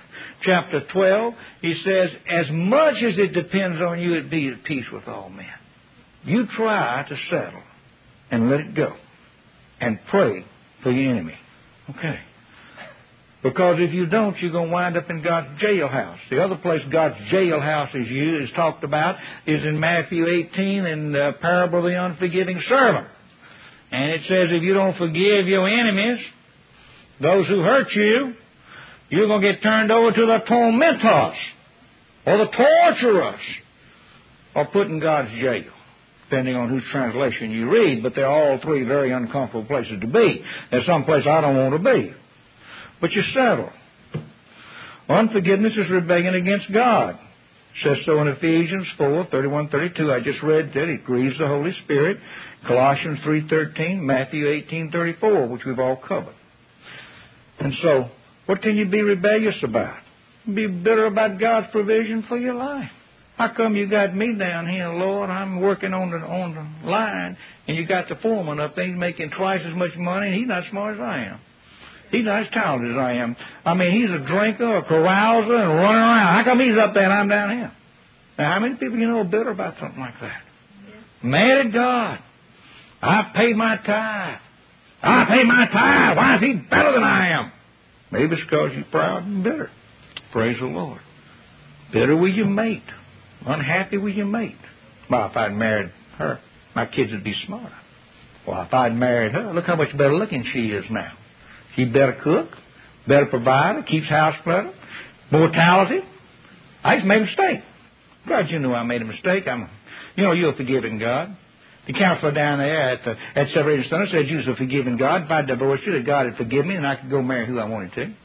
Speaker 5: 12, he says, as much as it depends on you, it be at peace with all men. You try to settle and let it go and pray for your enemy. Okay. Because if you don't, you're going to wind up in God's jailhouse. The other place God's jailhouse is talked about is in Matthew 18 in the parable of the unforgiving servant. And it says if you don't forgive your enemies, those who hurt you, you're going to get turned over to the tormentors or the torturers or put in God's jail, depending on whose translation you read. But they're all three very uncomfortable places to be. There's some place I don't want to be. But you settle. Unforgiveness is rebellion against God. It says so in Ephesians 4:31-32. I just read that. It grieves the Holy Spirit. Colossians 3:13, Matthew 18:34, which we've all covered. And so, what can you be rebellious about? Be bitter about God's provision for your life. How come you got me down here, Lord? I'm working on the line, and you got the foreman up there. He's making twice as much money, and he's not as smart as I am. He's not as talented as I am. I mean, he's a drinker, a carouser, and running around. How come he's up there and I'm down here? Now, how many people you know are bitter about something like that? Yeah. Mad at God. I pay my tithe. I pay my tithe. Why is he better than I am? Maybe it's because you're proud and bitter. Praise the Lord. Bitter with your mate. Unhappy with your mate. Well, if I'd married her, my kids would be smarter. Well, if I'd married her, look how much better looking she is now. She's better cook, better provider, keeps house clean, more talented. I just made a mistake. God, you knew I made a mistake. You're a forgiving God. The counselor down there at Separation Center said you was a forgiving God. If I divorced you, that God would forgive me and I could go marry who I wanted to.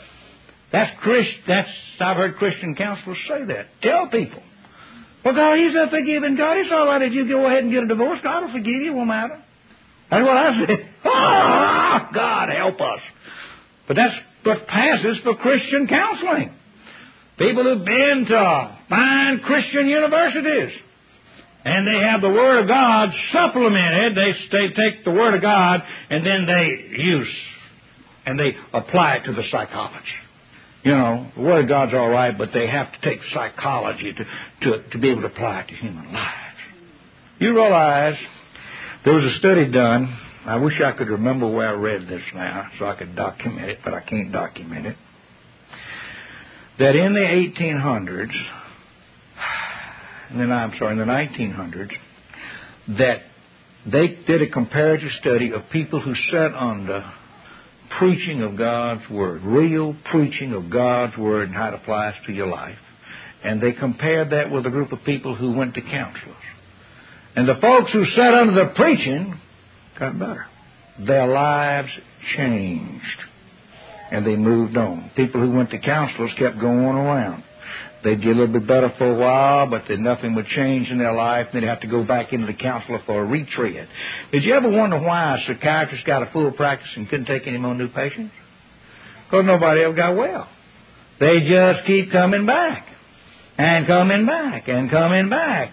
Speaker 5: I've heard Christian counselors say that. Tell people. Well, God, He's a forgiving God. It's all right if you go ahead and get a divorce. God will forgive you. It won't matter. That's what I said. Oh, God, help us. But that's what passes for Christian counseling. People who've been to fine Christian universities. And they have the Word of God supplemented. They take the Word of God and then they apply it to the psychology. The Word of God's all right, but they have to take psychology to be able to apply it to human lives. You realize there was a study done. I wish I could remember where I read this now so I could document it, but I can't document it. That in the 1800s, in the 1900s, that They did a comparative study of people who sat under preaching of God's Word, real preaching of God's Word and how it applies to your life. And they compared that with a group of people who went to counselors. And the folks who sat under the preaching got better. Their lives changed. And they moved on. People who went to counselors kept going around. They'd get a little bit better for a while, but then nothing would change in their life. They'd have to go back into the counselor for a retread. Did you ever wonder why a psychiatrist got a full practice and couldn't take any more new patients? Because nobody ever got well. They just keep coming back and coming back and coming back.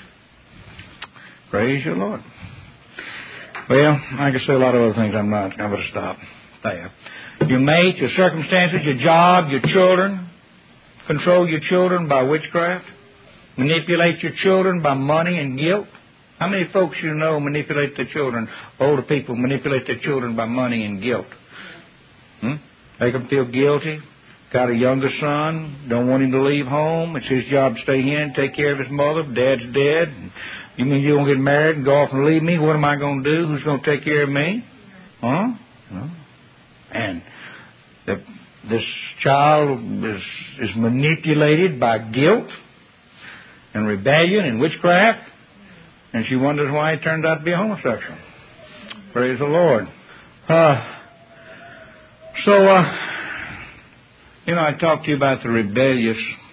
Speaker 5: Praise your Lord. Well, I could say a lot of other things. I'm going to stop there. Your mate, your circumstances, your job, your children. Control your children by witchcraft. Manipulate your children by money and guilt. How many folks you know manipulate their children? Older people manipulate their children by money and guilt. Make them feel guilty. Got a younger son. Don't want him to leave home. It's his job to stay here and take care of his mother. Dad's dead. You mean you won't get married and go off and leave me? What am I going to do? Who's going to take care of me? Huh? No. And this child is manipulated by guilt and rebellion and witchcraft, and she wonders why he turned out to be a homosexual. Praise the Lord. I talked to you about the rebellious.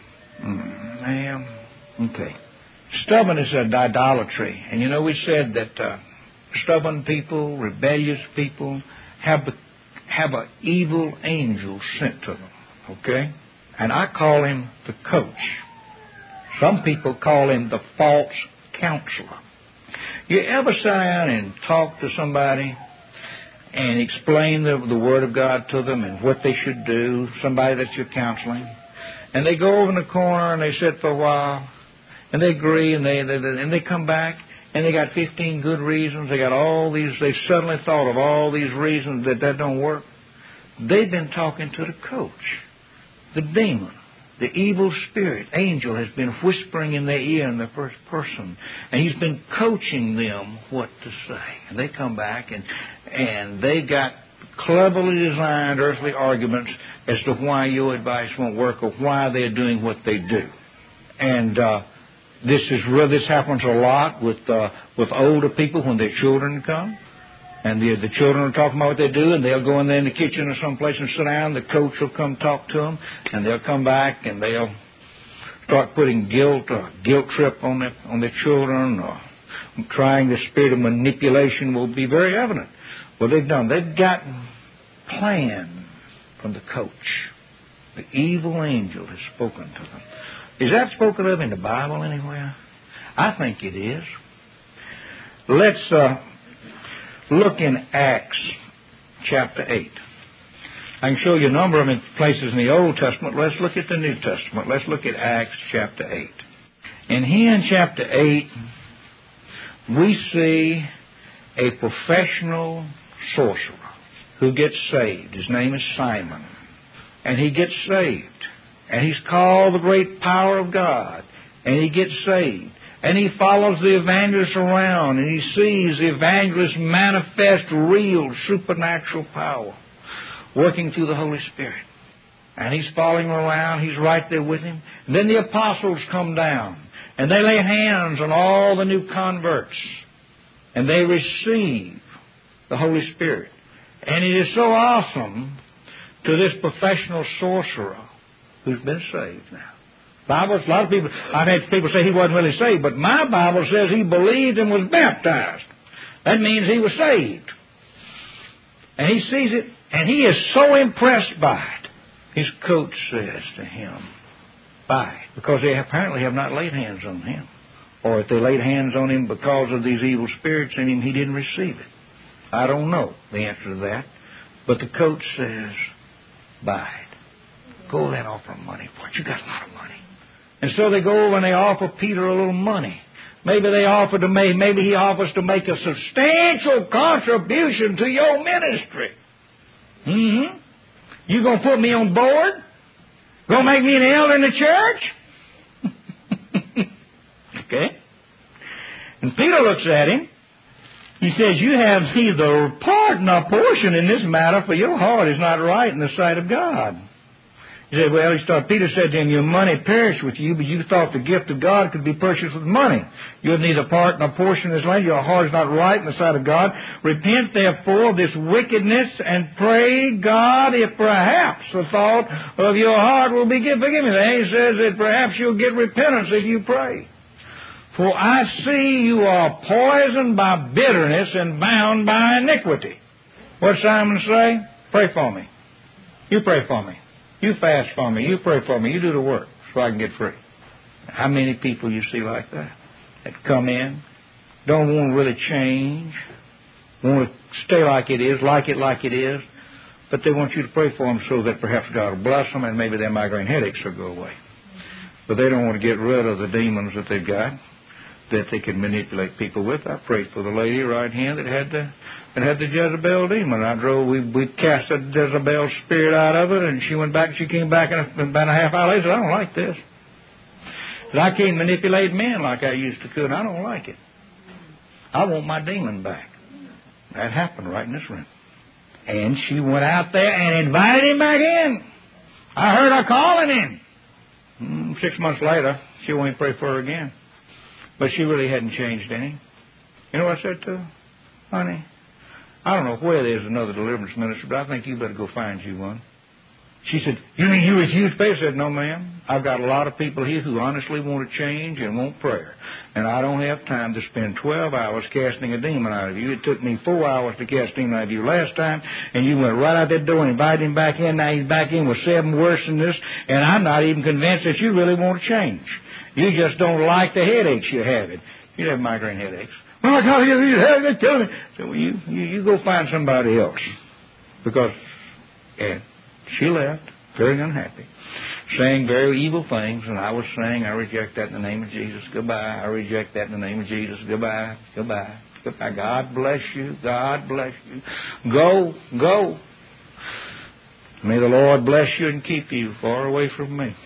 Speaker 5: Okay. Stubbornness is idolatry. And we said that stubborn people, rebellious people, have an evil angel sent to them. Okay? And I call him the coach. Some people call him the false counselor. You ever sit down and talk to somebody and explain the Word of God to them and what they should do, somebody that you're counseling, and they go over in the corner and they sit for a while, and they agree, and they come back, and they got 15 good reasons. They got all these. They suddenly thought of all these reasons that don't work. They've been talking to the coach, the demon, the evil spirit. Angel has been whispering in their ear in the first person, and he's been coaching them what to say. And they come back, and they got cleverly designed earthly arguments as to why your advice won't work or why they're doing what they do. And this happens a lot with older people when their children come. And the children are talking about what they do, and they'll go in there in the kitchen or someplace and sit down. The coach will come talk to them, and they'll come back and they'll start putting guilt trip on their children, or trying the spirit of manipulation will be very evident. What they've done, they've gotten plan from the coach. The evil angel has spoken to them. Is that spoken of in the Bible anywhere? I think it is. Let's look in Acts chapter 8. I can show you a number of places in the Old Testament. Let's look at the New Testament. Let's look at Acts chapter 8. And here in chapter 8, we see a professional sorcerer who gets saved. His name is Simon. And he gets saved. And he's called the great power of God. And he gets saved. And he follows the evangelist around, and he sees the evangelist manifest real supernatural power working through the Holy Spirit. And he's following around. He's right there with him. And then the apostles come down, and they lay hands on all the new converts, and they receive the Holy Spirit. And it is so awesome to this professional sorcerer who's been saved now. Bible, a lot of people, I've had people say he wasn't really saved, but my Bible says he believed and was baptized. That means he was saved. And he sees it, and he is so impressed by it. His coach says to him, by it, because they apparently have not laid hands on him. Or if they laid hands on him because of these evil spirits in him, he didn't receive it. I don't know the answer to that. But the coach says, buy it. Go there and offer money for it. You got a lot of money. And so they go over and they offer Peter a little money. Maybe he offers to make a substantial contribution to your ministry. You going to put me on board? Going to make me an elder in the church? Okay. And Peter looks at him, He says, you have neither part nor portion in this matter, for your heart is not right in the sight of God. He said, well, Peter said to him, your money perished with you, but you thought the gift of God could be purchased with money. You have neither part nor portion in this land. Your heart is not right in the sight of God. Repent, therefore, of this wickedness, and pray God if perhaps the thought of your heart will be forgiven. Then he says that perhaps you'll get repentance if you pray. For I see you are poisoned by bitterness and bound by iniquity. What did Simon say? Pray for me. You pray for me. You fast for me. You pray for me. You do the work so I can get free. How many people you see like that come in, don't want to really change, want to stay like it is, like it is, but they want you to pray for them so that perhaps God will bless them and maybe their migraine headaches will go away. But they don't want to get rid of the demons that they've got, that they can manipulate people with. I prayed for the lady right here that had the Jezebel demon. We cast the Jezebel spirit out of it, and she came back in about a half hour later. I don't like this. But I can't manipulate men like I used to could. I don't like it. I want my demon back. That happened right in this room. And she went out there and invited him back in. I heard her calling him. 6 months later, she won't pray for her again. But she really hadn't changed any. You know what I said to her? Honey, I don't know where there's another deliverance minister, but I think you better go find you one. She said, you mean you refuse to pray? I said, no, ma'am. I've got a lot of people here who honestly want to change and want prayer. And I don't have time to spend 12 hours casting a demon out of you. It took me 4 hours to cast a demon out of you last time, and you went right out that door and invited him back in. Now he's back in with 7 worse than this, and I'm not even convinced that you really want to change. You just don't like the headaches you're having. You have migraine headaches. Well, I can't hear these headaches. Tell me. So you go find somebody else. Because, and she left, very unhappy, saying very evil things, and I was saying, I reject that in the name of Jesus. Goodbye. I reject that in the name of Jesus. Goodbye. Goodbye. Goodbye. God bless you. God bless you. Go. Go. May the Lord bless you and keep you far away from me.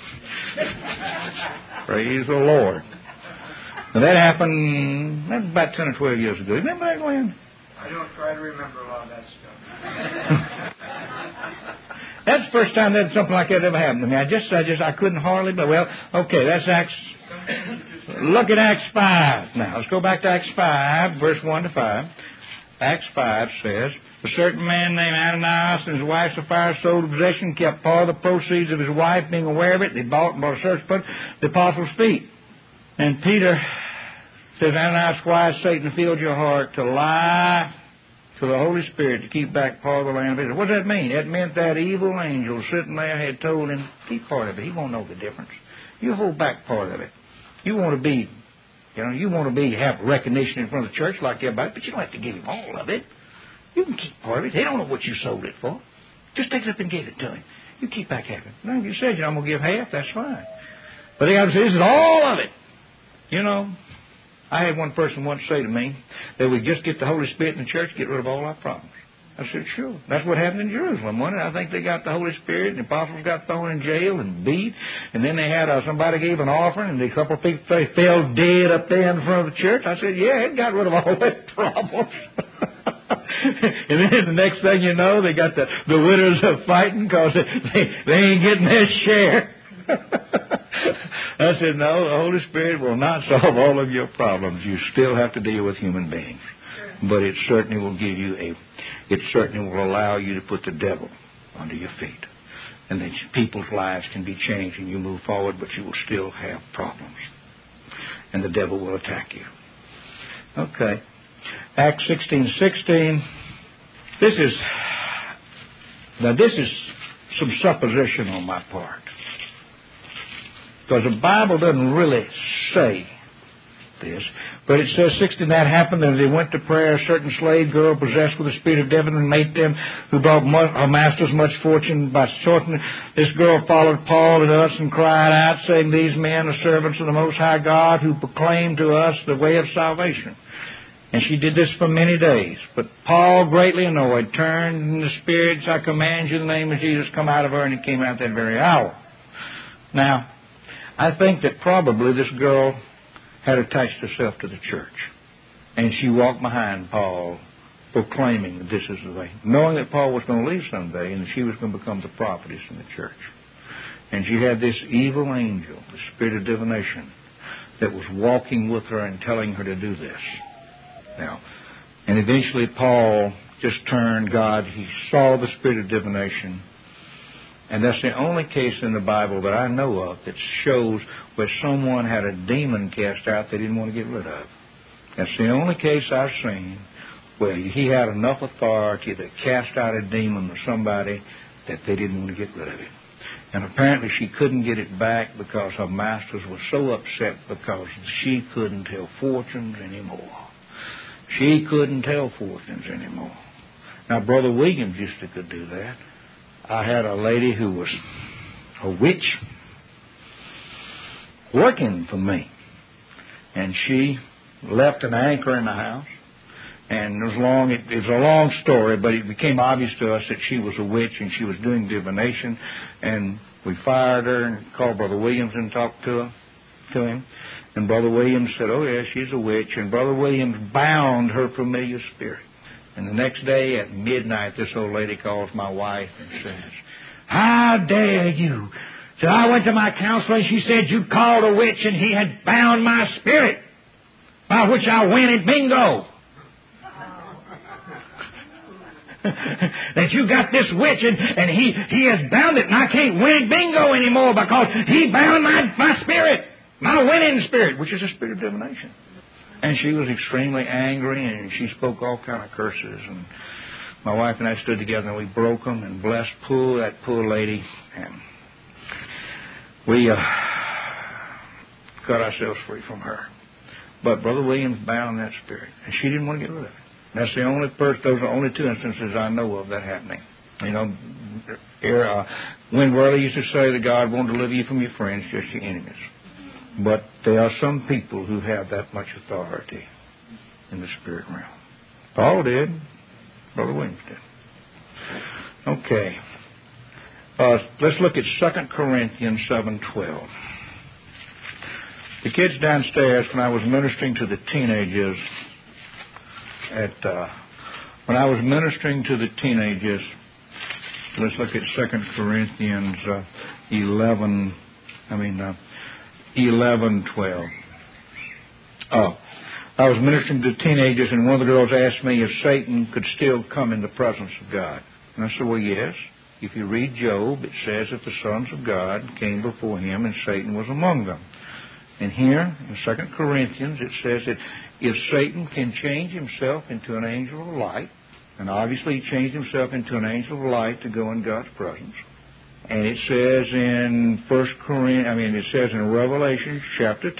Speaker 5: Praise the Lord. Now that happened about 10 or 12 years ago. Remember that, Glenn?
Speaker 1: I don't try to remember a lot of that stuff.
Speaker 5: That's the first time that something like that ever happened to me. I couldn't hardly, but well, okay, that's Acts. Look at Acts 5 now. Let's go back to Acts 5, verse 1 to 5. Acts 5 says, a certain man named Ananias and his wife Sapphira sold a possession, kept part of the proceeds of his wife, being aware of it. They bought a search put the apostles' feet. And Peter says, Ananias, why has Satan filled your heart to lie to the Holy Spirit to keep back part of the land of Israel? What does that mean? That meant that evil angel sitting there had told him, keep part of it. He won't know the difference. You hold back part of it. You want to be, have recognition in front of the church like everybody, but you don't have to give him all of it. You can keep part of it. They don't know what you sold it for. Just take it up and give it to him. You keep back half of it. No, you said I'm going to give half, that's fine. But they got to say, this is all of it. You know, I had one person once say to me that we just get the Holy Spirit in the church, get rid of all our problems. I said, sure. That's what happened in Jerusalem, wasn't it? I think they got the Holy Spirit, and the apostles got thrown in jail and beat, and then they had somebody gave an offering, and a couple of people fell dead up there in front of the church. I said, yeah, it got rid of all their problems. And then the next thing you know, they got the widows are fighting because they ain't getting their share. I said, no, the Holy Spirit will not solve all of your problems. You still have to deal with human beings. But it certainly will it certainly will allow you to put the devil under your feet. And then people's lives can be changed and you move forward, but you will still have problems. And the devil will attack you. Okay. Acts 16:16. This is some supposition on my part. Because the Bible doesn't really say this. But it says 16, that happened, and they went to prayer. A certain slave girl possessed with the spirit of divination them, who brought her masters much fortune by shortening. This girl followed Paul and us and cried out, saying, these men are servants of the Most High God, who proclaim to us the way of salvation. And she did this for many days. But Paul, greatly annoyed, turned in the spirit, I command you in the name of Jesus, come out of her, and it came out that very hour. Now, I think that probably this girl had attached herself to the church. And she walked behind Paul, proclaiming that this is the way, knowing that Paul was going to leave someday and that she was going to become the prophetess in the church. And she had this evil angel, the spirit of divination, that was walking with her and telling her to do this. Now, and eventually Paul just turned God. He saw the spirit of divination. And that's the only case in the Bible that I know of that shows where someone had a demon cast out they didn't want to get rid of. That's the only case I've seen where he had enough authority to cast out a demon or somebody that they didn't want to get rid of it. And apparently she couldn't get it back because her masters were so upset because she couldn't tell fortunes anymore. She couldn't tell fortunes anymore. Now, Brother Williams used to could do that. I had a lady who was a witch working for me. And she left an anchor in the house. And it was a long story, but it became obvious to us that she was a witch and she was doing divination. And we fired her and called Brother Williams and talked to him. And Brother Williams said, "Oh, yeah, she's a witch." And Brother Williams bound her familiar spirit. And the next day at midnight, this old lady calls my wife and says, "How dare you?" So I went to my counselor and she said, "You called a witch and he had bound my spirit, by which I win at bingo." That you got this witch and he has bound it and I can't win at bingo anymore because he bound my spirit, my winning spirit, which is a spirit of divination. And she was extremely angry and she spoke all kind of curses. And my wife and I stood together and we broke them and blessed that poor lady. And we got ourselves free from her. But Brother Williams bound that spirit and she didn't want to get rid of it. That's the only those are the only two instances I know of that happening. You know, Win Worley used to say that God won't deliver you from your friends, just your enemies. But there are some people who have that much authority in the spirit realm. Paul did. Brother Williams did. Okay. Let's look at 2 Corinthians 7:12. The kids downstairs, when I was ministering to the teenagers, let's look at 2 Corinthians 11:12. I was ministering to teenagers, and one of the girls asked me if Satan could still come in the presence of God. And I said, well, yes. If you read Job, it says that the sons of God came before him, and Satan was among them. And here, in 2 Corinthians, it says that if Satan can change himself into an angel of light, and obviously he changed himself into an angel of light to go in God's presence, and it says in it says in Revelation chapter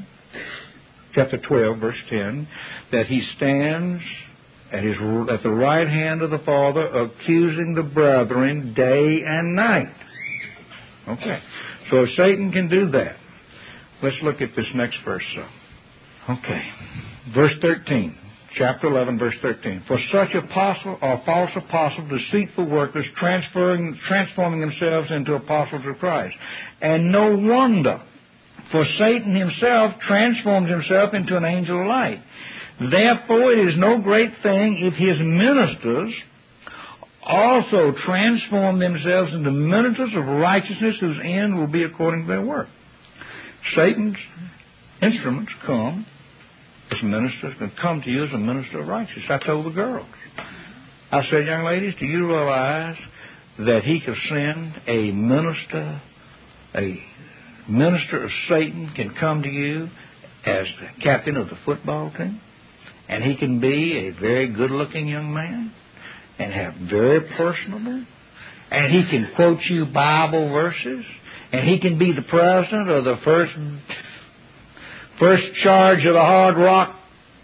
Speaker 5: 12, verse 10, that he stands at the right hand of the Father, accusing the brethren day and night. Okay, so if Satan can do that, let's look at this next verse. Okay, verse 13. Chapter 11, verse 13. For such apostle or false apostle, deceitful workers, transforming themselves into apostles of Christ. And no wonder, for Satan himself transforms himself into an angel of light. Therefore, it is no great thing if his ministers also transform themselves into ministers of righteousness, whose end will be according to their work. Satan's instruments come as ministers, can come to you as a minister of righteousness. I told the girls, I said, young ladies, do you realize that he could send a minister of Satan can come to you as the captain of the football team, and he can be a very good-looking young man and have very personable, and he can quote you Bible verses, and he can be the president of the first charge of the Hard Rock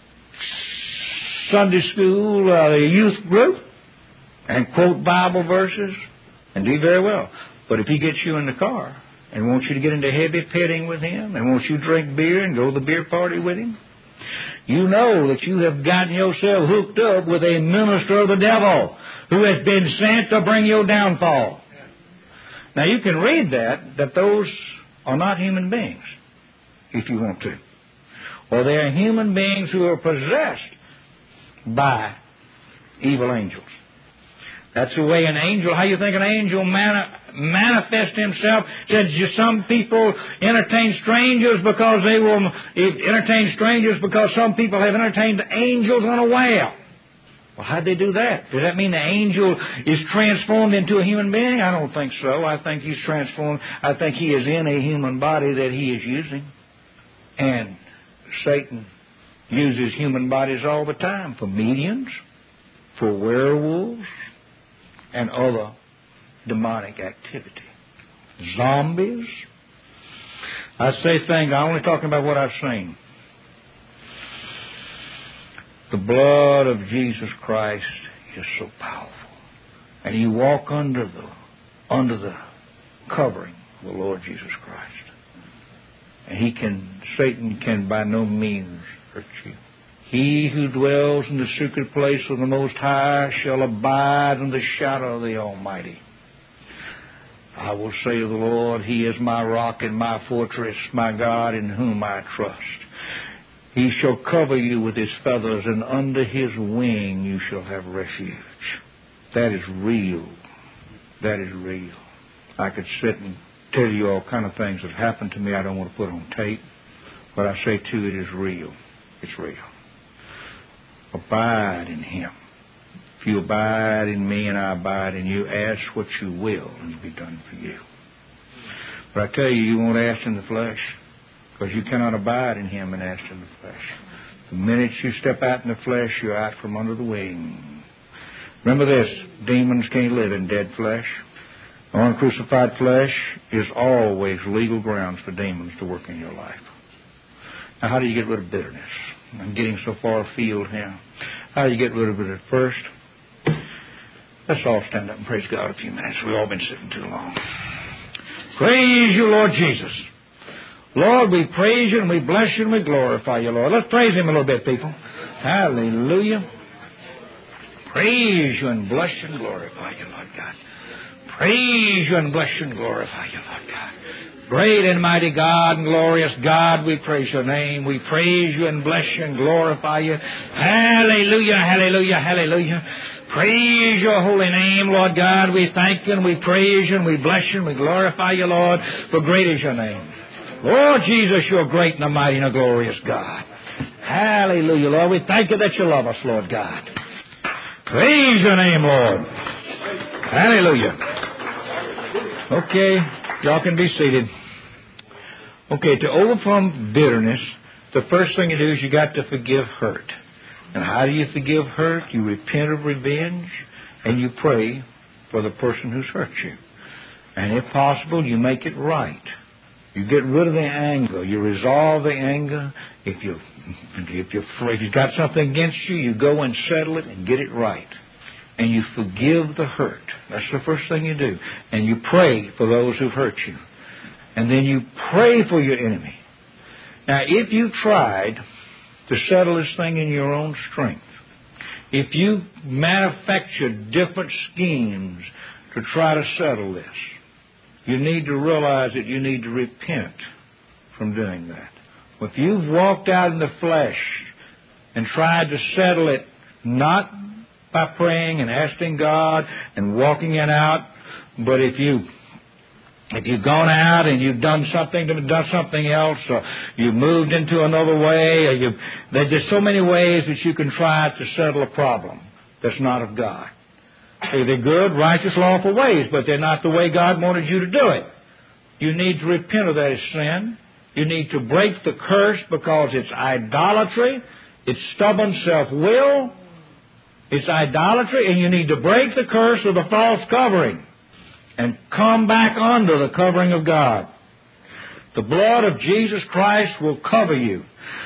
Speaker 5: Sunday School youth group, and quote Bible verses and do very well. But if he gets you in the car and wants you to get into heavy petting with him and wants you to drink beer and go to the beer party with him, you know that you have gotten yourself hooked up with a minister of the devil who has been sent to bring your downfall. Now you can read that those are not human beings, if you want to. or they are human beings who are possessed by evil angels. That's the way an angel, how you think an angel manifests himself? Said some people entertain strangers because they will entertain strangers because some people have entertained angels unaware. Well, how'd they do that? Does that mean the angel is transformed into a human being? I don't think so. I think he's transformed. I think he is in a human body that he is using. And Satan uses human bodies all the time for mediums, for werewolves, and other demonic activity. Zombies. I say things, I'm only talking about what I've seen. The blood of Jesus Christ is so powerful. And you walk under the covering of the Lord Jesus Christ. And Satan can by no means hurt you. He who dwells in the secret place of the Most High shall abide in the shadow of the Almighty. I will say of the Lord, He is my rock and my fortress, my God in whom I trust. He shall cover you with His feathers, and under His wing you shall have refuge. That is real. That is real. I could sit and tell you all kind of things that happened to me I don't want to put on tape, but I say too, it is real. It's real. Abide in Him. If you abide in me and I abide in you, ask what you will and it'll be done for you. But I tell you, you won't ask in the flesh, because you cannot abide in Him and ask in the flesh. The minute you step out in the flesh, you're out from under the wing. Remember this, demons can't live in dead flesh. Uncrucified flesh is always legal grounds for demons to work in your life. Now, how do you get rid of bitterness? I'm getting so far afield here. How do you get rid of it at first? Let's all stand up and praise God a few minutes. We've all been sitting too long. Praise you, Lord Jesus. Lord, we praise you and we bless you and we glorify you, Lord. Let's praise Him a little bit, people. Hallelujah. Praise you and bless you and glorify you, Lord God. Praise you and bless you and glorify you, Lord God. Great and mighty God and glorious God, we praise your name. We praise you and bless you and glorify you. Hallelujah, hallelujah, hallelujah. Praise your holy name, Lord God. We thank you and we praise you and we bless you and we glorify you, Lord, for great is your name. Lord Jesus, you're great and a mighty and a glorious God. Hallelujah, Lord. We thank you that you love us, Lord God. Praise your name, Lord. Hallelujah. Okay, y'all can be seated. Okay, to overcome bitterness, the first thing you do is you got to forgive hurt. And how do you forgive hurt? You repent of revenge and you pray for the person who's hurt you. And if possible, you make it right. You get rid of the anger. You resolve the anger. If you've got something against you, you go and settle it and get it right. And you forgive the hurt. That's the first thing you do. And you pray for those who've hurt you. And then you pray for your enemy. Now, if you tried to settle this thing in your own strength, if you manufactured different schemes to try to settle this, you need to realize that you need to repent from doing that. If you've walked out in the flesh and tried to settle it not by praying and asking God and walking it out, but if you've gone out and you've done something else, or you've moved into another way, or there's so many ways that you can try to settle a problem that's not of God. They're good, righteous, lawful ways, but they're not the way God wanted you to do it. You need to repent of that sin. You need to break the curse because it's idolatry. It's stubborn self-will. It's idolatry, and you need to break the curse of the false covering and come back under the covering of God. The blood of Jesus Christ will cover you.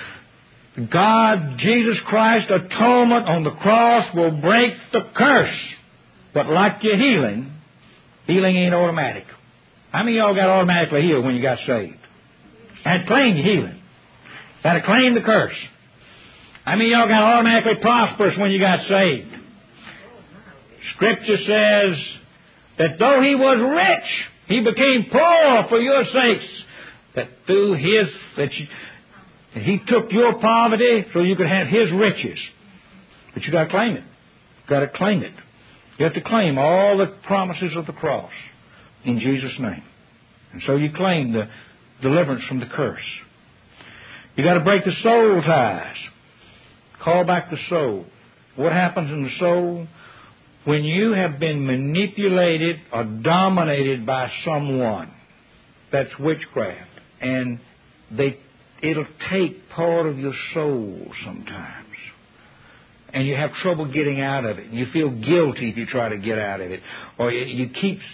Speaker 5: Jesus Christ's atonement on the cross will break the curse. But like your healing ain't automatic. How many of y'all got automatically healed when you got saved? Had to claim your healing. Had to claim the curse. How many of y'all got automatically prosperous when you got saved? Scripture says that though He was rich, He became poor for your sakes, that through And He took your poverty so you could have His riches. But you got to claim it. You got to claim it. You have to claim all the promises of the cross in Jesus' name. And so you claim the deliverance from the curse. You got to break the soul ties. Call back the soul. What happens in the soul? When you have been manipulated or dominated by someone, that's witchcraft. And it'll take part of your soul sometimes. And you have trouble getting out of it. And you feel guilty if you try to get out of it. Or you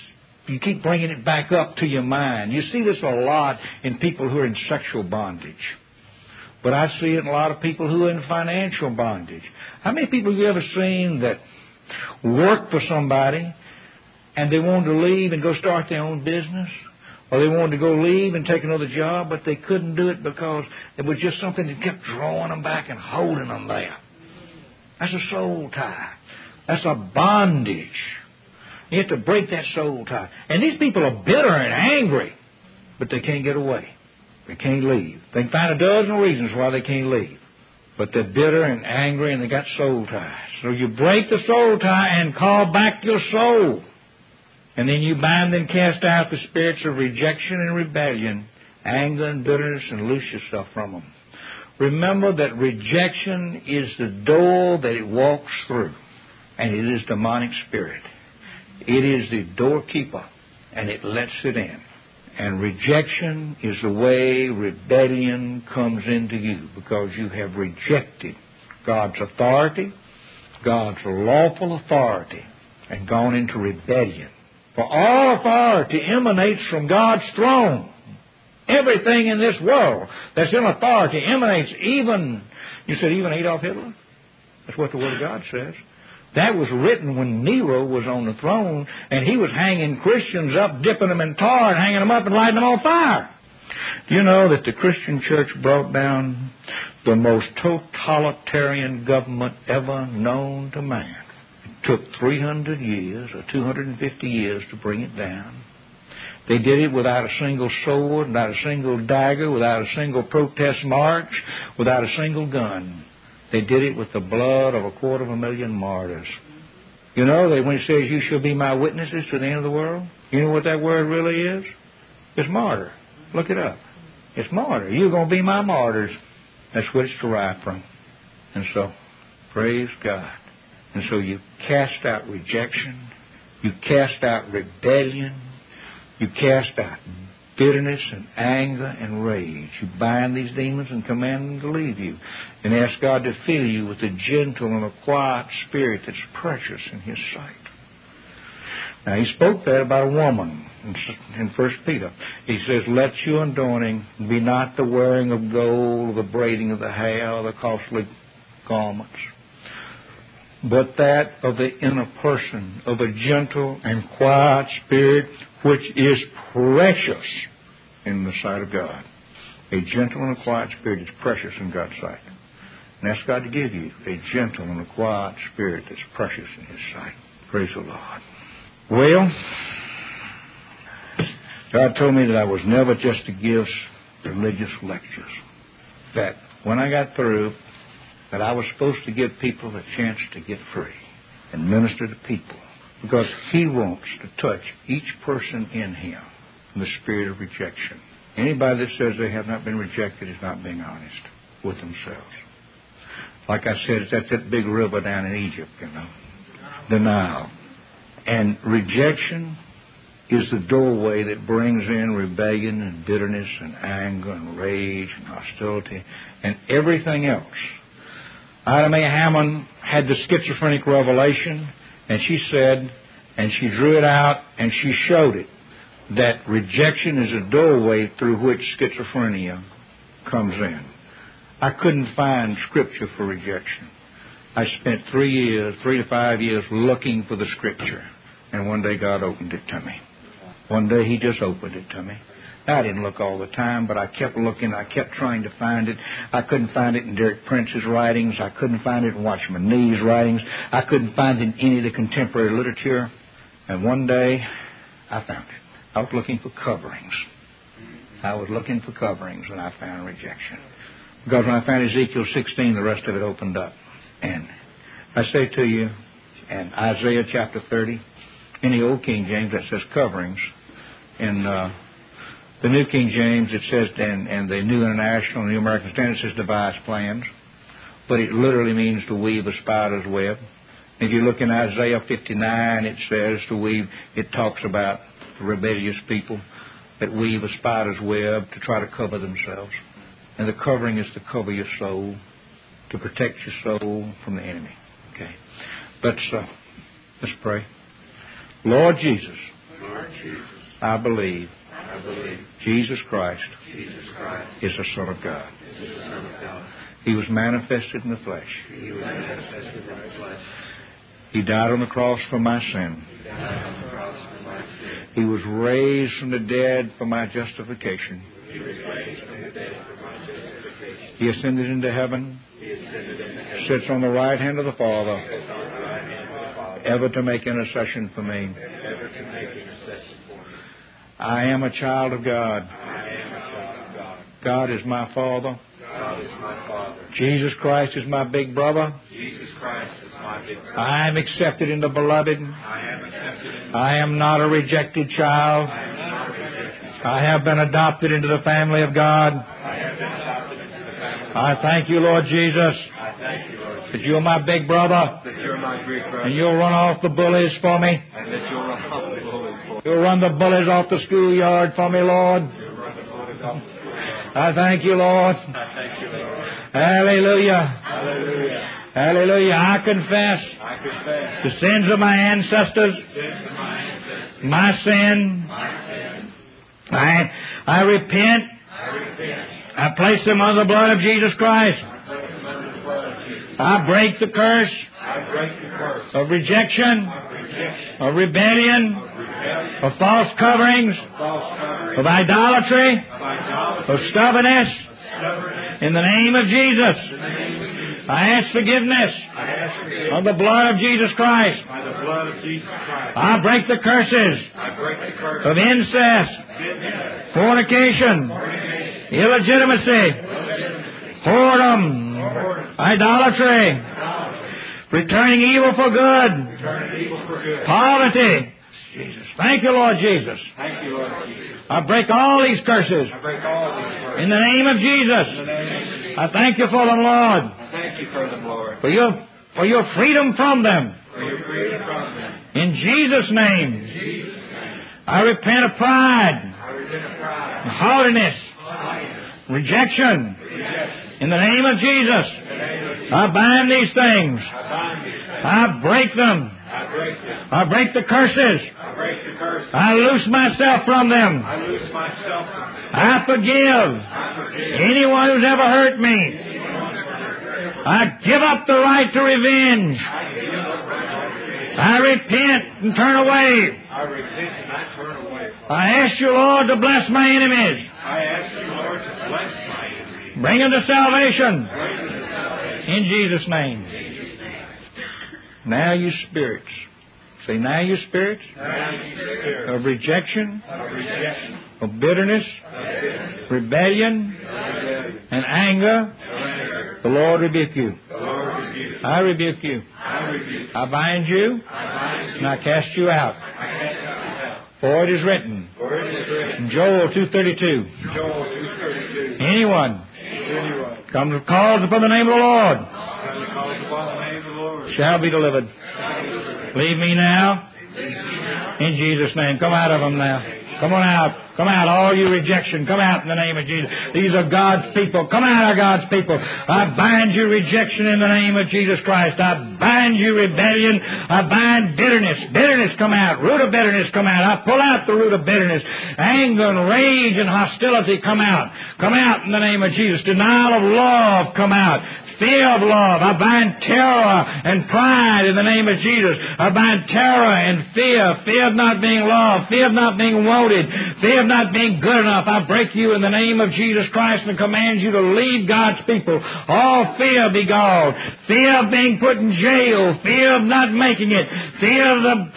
Speaker 5: keep bringing it back up to your mind. You see this a lot in people who are in sexual bondage. But I see it in a lot of people who are in financial bondage. How many people have you ever seen that work for somebody and they wanted to leave and go start their own business? Or they wanted to go leave and take another job, but they couldn't do it because it was just something that kept drawing them back and holding them there. That's a soul tie. That's a bondage. You have to break that soul tie. And these people are bitter and angry, but they can't get away. They can't leave. They can find a dozen reasons why they can't leave. But they're bitter and angry and they got soul ties. So you break the soul tie and call back your soul. And then you bind and cast out the spirits of rejection and rebellion, anger and bitterness, and loose yourself from them. Remember that rejection is the door that it walks through, and it is demonic spirit. It is the doorkeeper, and it lets it in. And rejection is the way rebellion comes into you, because you have rejected God's authority, God's lawful authority, and gone into rebellion. For all authority emanates from God's throne. Everything in this world that's in authority emanates even Adolf Hitler? That's what the Word of God says. That was written when Nero was on the throne, and he was hanging Christians up, dipping them in tar, and hanging them up and lighting them on fire. Do you know that the Christian church brought down the most totalitarian government ever known to man? It took 300 years or 250 years to bring it down. They did it without a single sword, without a single dagger, without a single protest march, without a single gun. They did it with the blood of 250,000 martyrs. You know, when it says, you shall be my witnesses to the end of the world, you know what that word really is? It's martyr. Look it up. It's martyr. You're going to be my martyrs. That's what it's derived from. And so, praise God. And so you cast out rejection. You cast out rebellion. You cast out bitterness and anger and rage. You bind these demons and command them to leave you. And ask God to fill you with a gentle and a quiet spirit that's precious in His sight. Now, He spoke that about a woman in 1 Peter. He says, let your anointing be not the wearing of gold, or the braiding of the hair, or the costly garments, but that of the inner person, of a gentle and quiet spirit, which is precious in the sight of God. A gentle and a quiet spirit is precious in God's sight. And ask God to give you a gentle and a quiet spirit that's precious in His sight. Praise the Lord. Well, God told me that I was never just to give religious lectures. That when I got through, that I was supposed to give people a chance to get free and minister to people. Because He wants to touch each person in Him from the spirit of rejection. Anybody that says they have not been rejected is not being honest with themselves. Like I said, it's that big river down in Egypt, the Nile. And rejection is the doorway that brings in rebellion and bitterness and anger and rage and hostility and everything else. Ida Mae Hammond had the schizophrenic revelation, and she said, and she drew it out, and she showed it, that rejection is a doorway through which schizophrenia comes in. I couldn't find scripture for rejection. I spent 3 to 5 years looking for the scripture, and one day God opened it to me. One day He just opened it to me. I didn't look all the time, but I kept looking. I kept trying to find it. I couldn't find it in Derek Prince's writings. I couldn't find it in Watchman Nee's writings. I couldn't find it in any of the contemporary literature. And one day, I found it. I was looking for coverings. I was looking for coverings, and I found rejection. Because when I found Ezekiel 16, the rest of it opened up. And I say to you, and Isaiah chapter 30, in the Old King James that says coverings. In the New King James it says, and the New International, the New American Standard says devise plans. But it literally means to weave a spider's web. If you look in Isaiah 59, it says to weave, it talks about the rebellious people that weave a spider's web to try to cover themselves. And the covering is to cover your soul, to protect your soul from the enemy. Okay. Let's pray. Lord Jesus, I believe Jesus Christ is the Son of God. He was manifested in the flesh. He died on the cross for my sin. He was raised from the dead for my justification. He ascended into heaven, sits on the right hand of the Father, ever to make intercession for me. I am a child of God. God is my Father. Jesus Christ is my big brother. I am accepted in the beloved. I am not a rejected child. I have been adopted into the family of God. I thank you, Lord Jesus, that you're my big brother, and you'll run off the bullies for me. You'll run the bullies off the schoolyard for me, Lord. I thank you, Lord. Hallelujah. Hallelujah. I confess the sins of my ancestors, my sin. I repent. I place them under the blood of Jesus Christ. I break the curse of rejection, of rebellion, of false coverings, of idolatry, of stubbornness. In the name of Jesus, I ask forgiveness of the blood of Jesus Christ. I break the curses of incest, fornication, illegitimacy, whoredom, idolatry, returning evil for good, poverty. Jesus. Thank you, Lord Jesus. I break all these curses in the name of Jesus. I thank you for them, Lord. For your freedom from them. In Jesus' name. I repent of pride, haughtiness, rejection. In the name of Jesus, I bind these things. I break them. I break the curses. I loose myself from them. I forgive anyone who's ever hurt me. I give up the right to revenge. I repent and turn away. I ask you, Lord, to bless my enemies. Bring them to salvation. In Jesus' name. Now you spirits. Say, now you spirits of rejection, of bitterness, rebellion, and anger. The Lord rebuke you. I rebuke you. I bind you, and I cast you out. For it is written in Joel 2:32. Anyone calls upon the name of the Lord shall be delivered. Leave me now. In Jesus' name. Come out of them now. Come on out. Come out, all you rejection. Come out in the name of Jesus. These are God's people. Come out of God's people. I bind you rejection in the name of Jesus Christ. I bind you rebellion. I bind bitterness. Bitterness come out. Root of bitterness come out. I pull out the root of bitterness. Anger and rage and hostility come out. Come out in the name of Jesus. Denial of love come out. Fear of love. I bind terror and pride in the name of Jesus. I bind terror and fear. Fear of not being loved. Fear of not being wanted. Fear of not being good enough. I break you in the name of Jesus Christ and command you to leave God's people. All fear be gone. Fear of being put in jail. Fear of not making it. Fear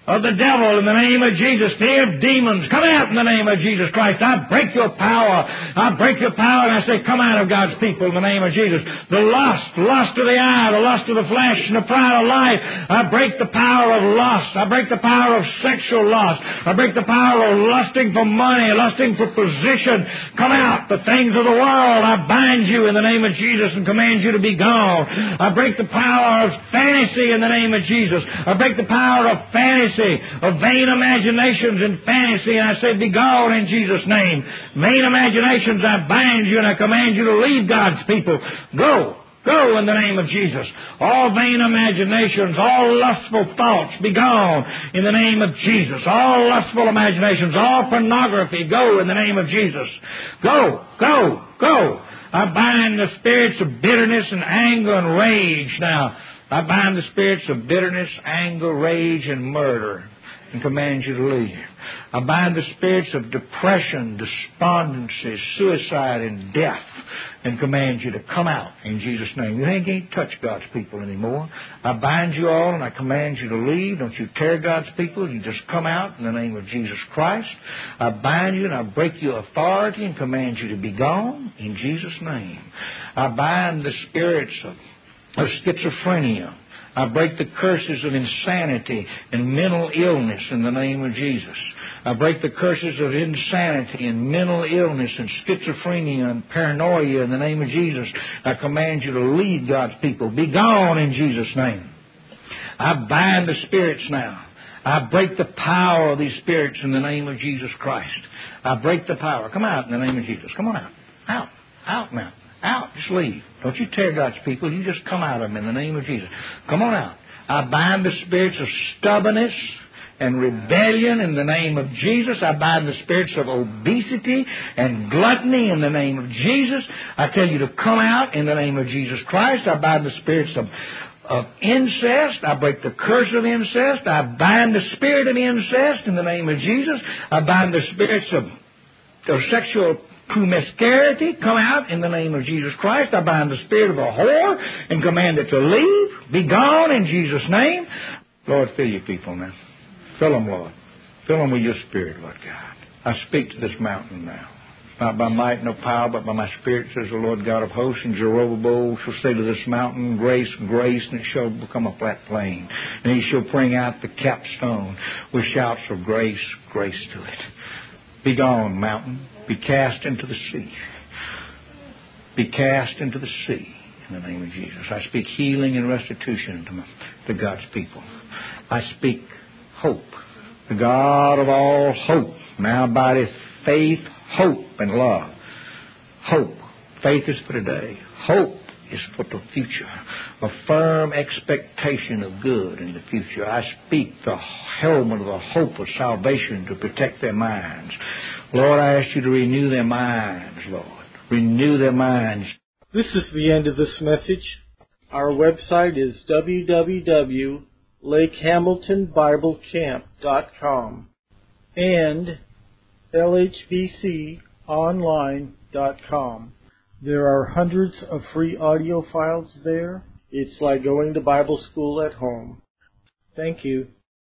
Speaker 5: of the devil in the name of Jesus. Fear of demons, come out in the name of Jesus Christ. I break your power. I break your power, and I say, come out of God's people in the name of Jesus. The lust of the eye, the lust of the flesh, and the pride of life. I break the power of lust. I break the power of sexual lust. I break the power of lusting for money, lusting for position. Come out. The things of the world, I bind you in the name of Jesus and command you to be gone. I break the power of fantasy in the name of Jesus. I break the power of fantasy, of vain imaginations and fantasy, and I say, be gone in Jesus' name. Vain imaginations, I bind you and I command you to leave God's people. Go. Go in the name of Jesus. All vain imaginations, all lustful thoughts, be gone in the name of Jesus. All lustful imaginations, all pornography, go in the name of Jesus. Go, go, go. I bind the spirits of bitterness and anger and rage now. I bind the spirits of bitterness, anger, rage, and murder and command you to leave. I bind the spirits of depression, despondency, suicide, and death and command you to come out in Jesus' name. You ain't touch God's people anymore. I bind you all and I command you to leave. Don't you tear God's people. You just come out in the name of Jesus Christ. I bind you and I break your authority and command you to be gone in Jesus' name. I bind the spirits of schizophrenia. I break the curses of insanity and mental illness in the name of Jesus. I break the curses of insanity and mental illness and schizophrenia and paranoia in the name of Jesus. I command you to leave God's people. Be gone in Jesus' name. I bind the spirits now. I break the power of these spirits in the name of Jesus Christ. I break the power. Come out in the name of Jesus. Come on out. Out. Out now. Out. Just leave. Don't you tear God's people. You just come out of them in the name of Jesus. Come on out. I bind the spirits of stubbornness and rebellion in the name of Jesus. I bind the spirits of obesity and gluttony in the name of Jesus. I tell you to come out in the name of Jesus Christ. I bind the spirits of incest. I break the curse of incest. I bind the spirit of incest in the name of Jesus. I bind the spirits of sexual promiscuity. Come out in the name of Jesus Christ. I bind the spirit of a whore and command it to leave. Be gone in Jesus' name. Lord, fill your people now. Fill them, Lord. Fill them with your spirit, Lord God. I speak to this mountain now. Not by might nor power, but by my spirit, says the Lord God of hosts. And Zerubbabel shall say to this mountain, grace, grace, and it shall become a flat plain. And he shall bring out the capstone with shouts of grace, grace to it. Be gone, mountain. Be cast into the sea. Be cast into the sea in the name of Jesus. I speak healing and restitution to God's people. I speak hope. The God of all hope now abideth faith, hope, and love. Hope. Faith is for today. Hope is for the future. A firm expectation of good in the future. I speak the helmet of the hope of salvation to protect their minds. Lord, I ask you to renew their minds, Lord. Renew their minds.
Speaker 2: This is the end of this message. Our website is www.lakehamiltonbiblecamp.com and lhbconline.com. There are hundreds of free audio files there. It's like going to Bible school at home. Thank you.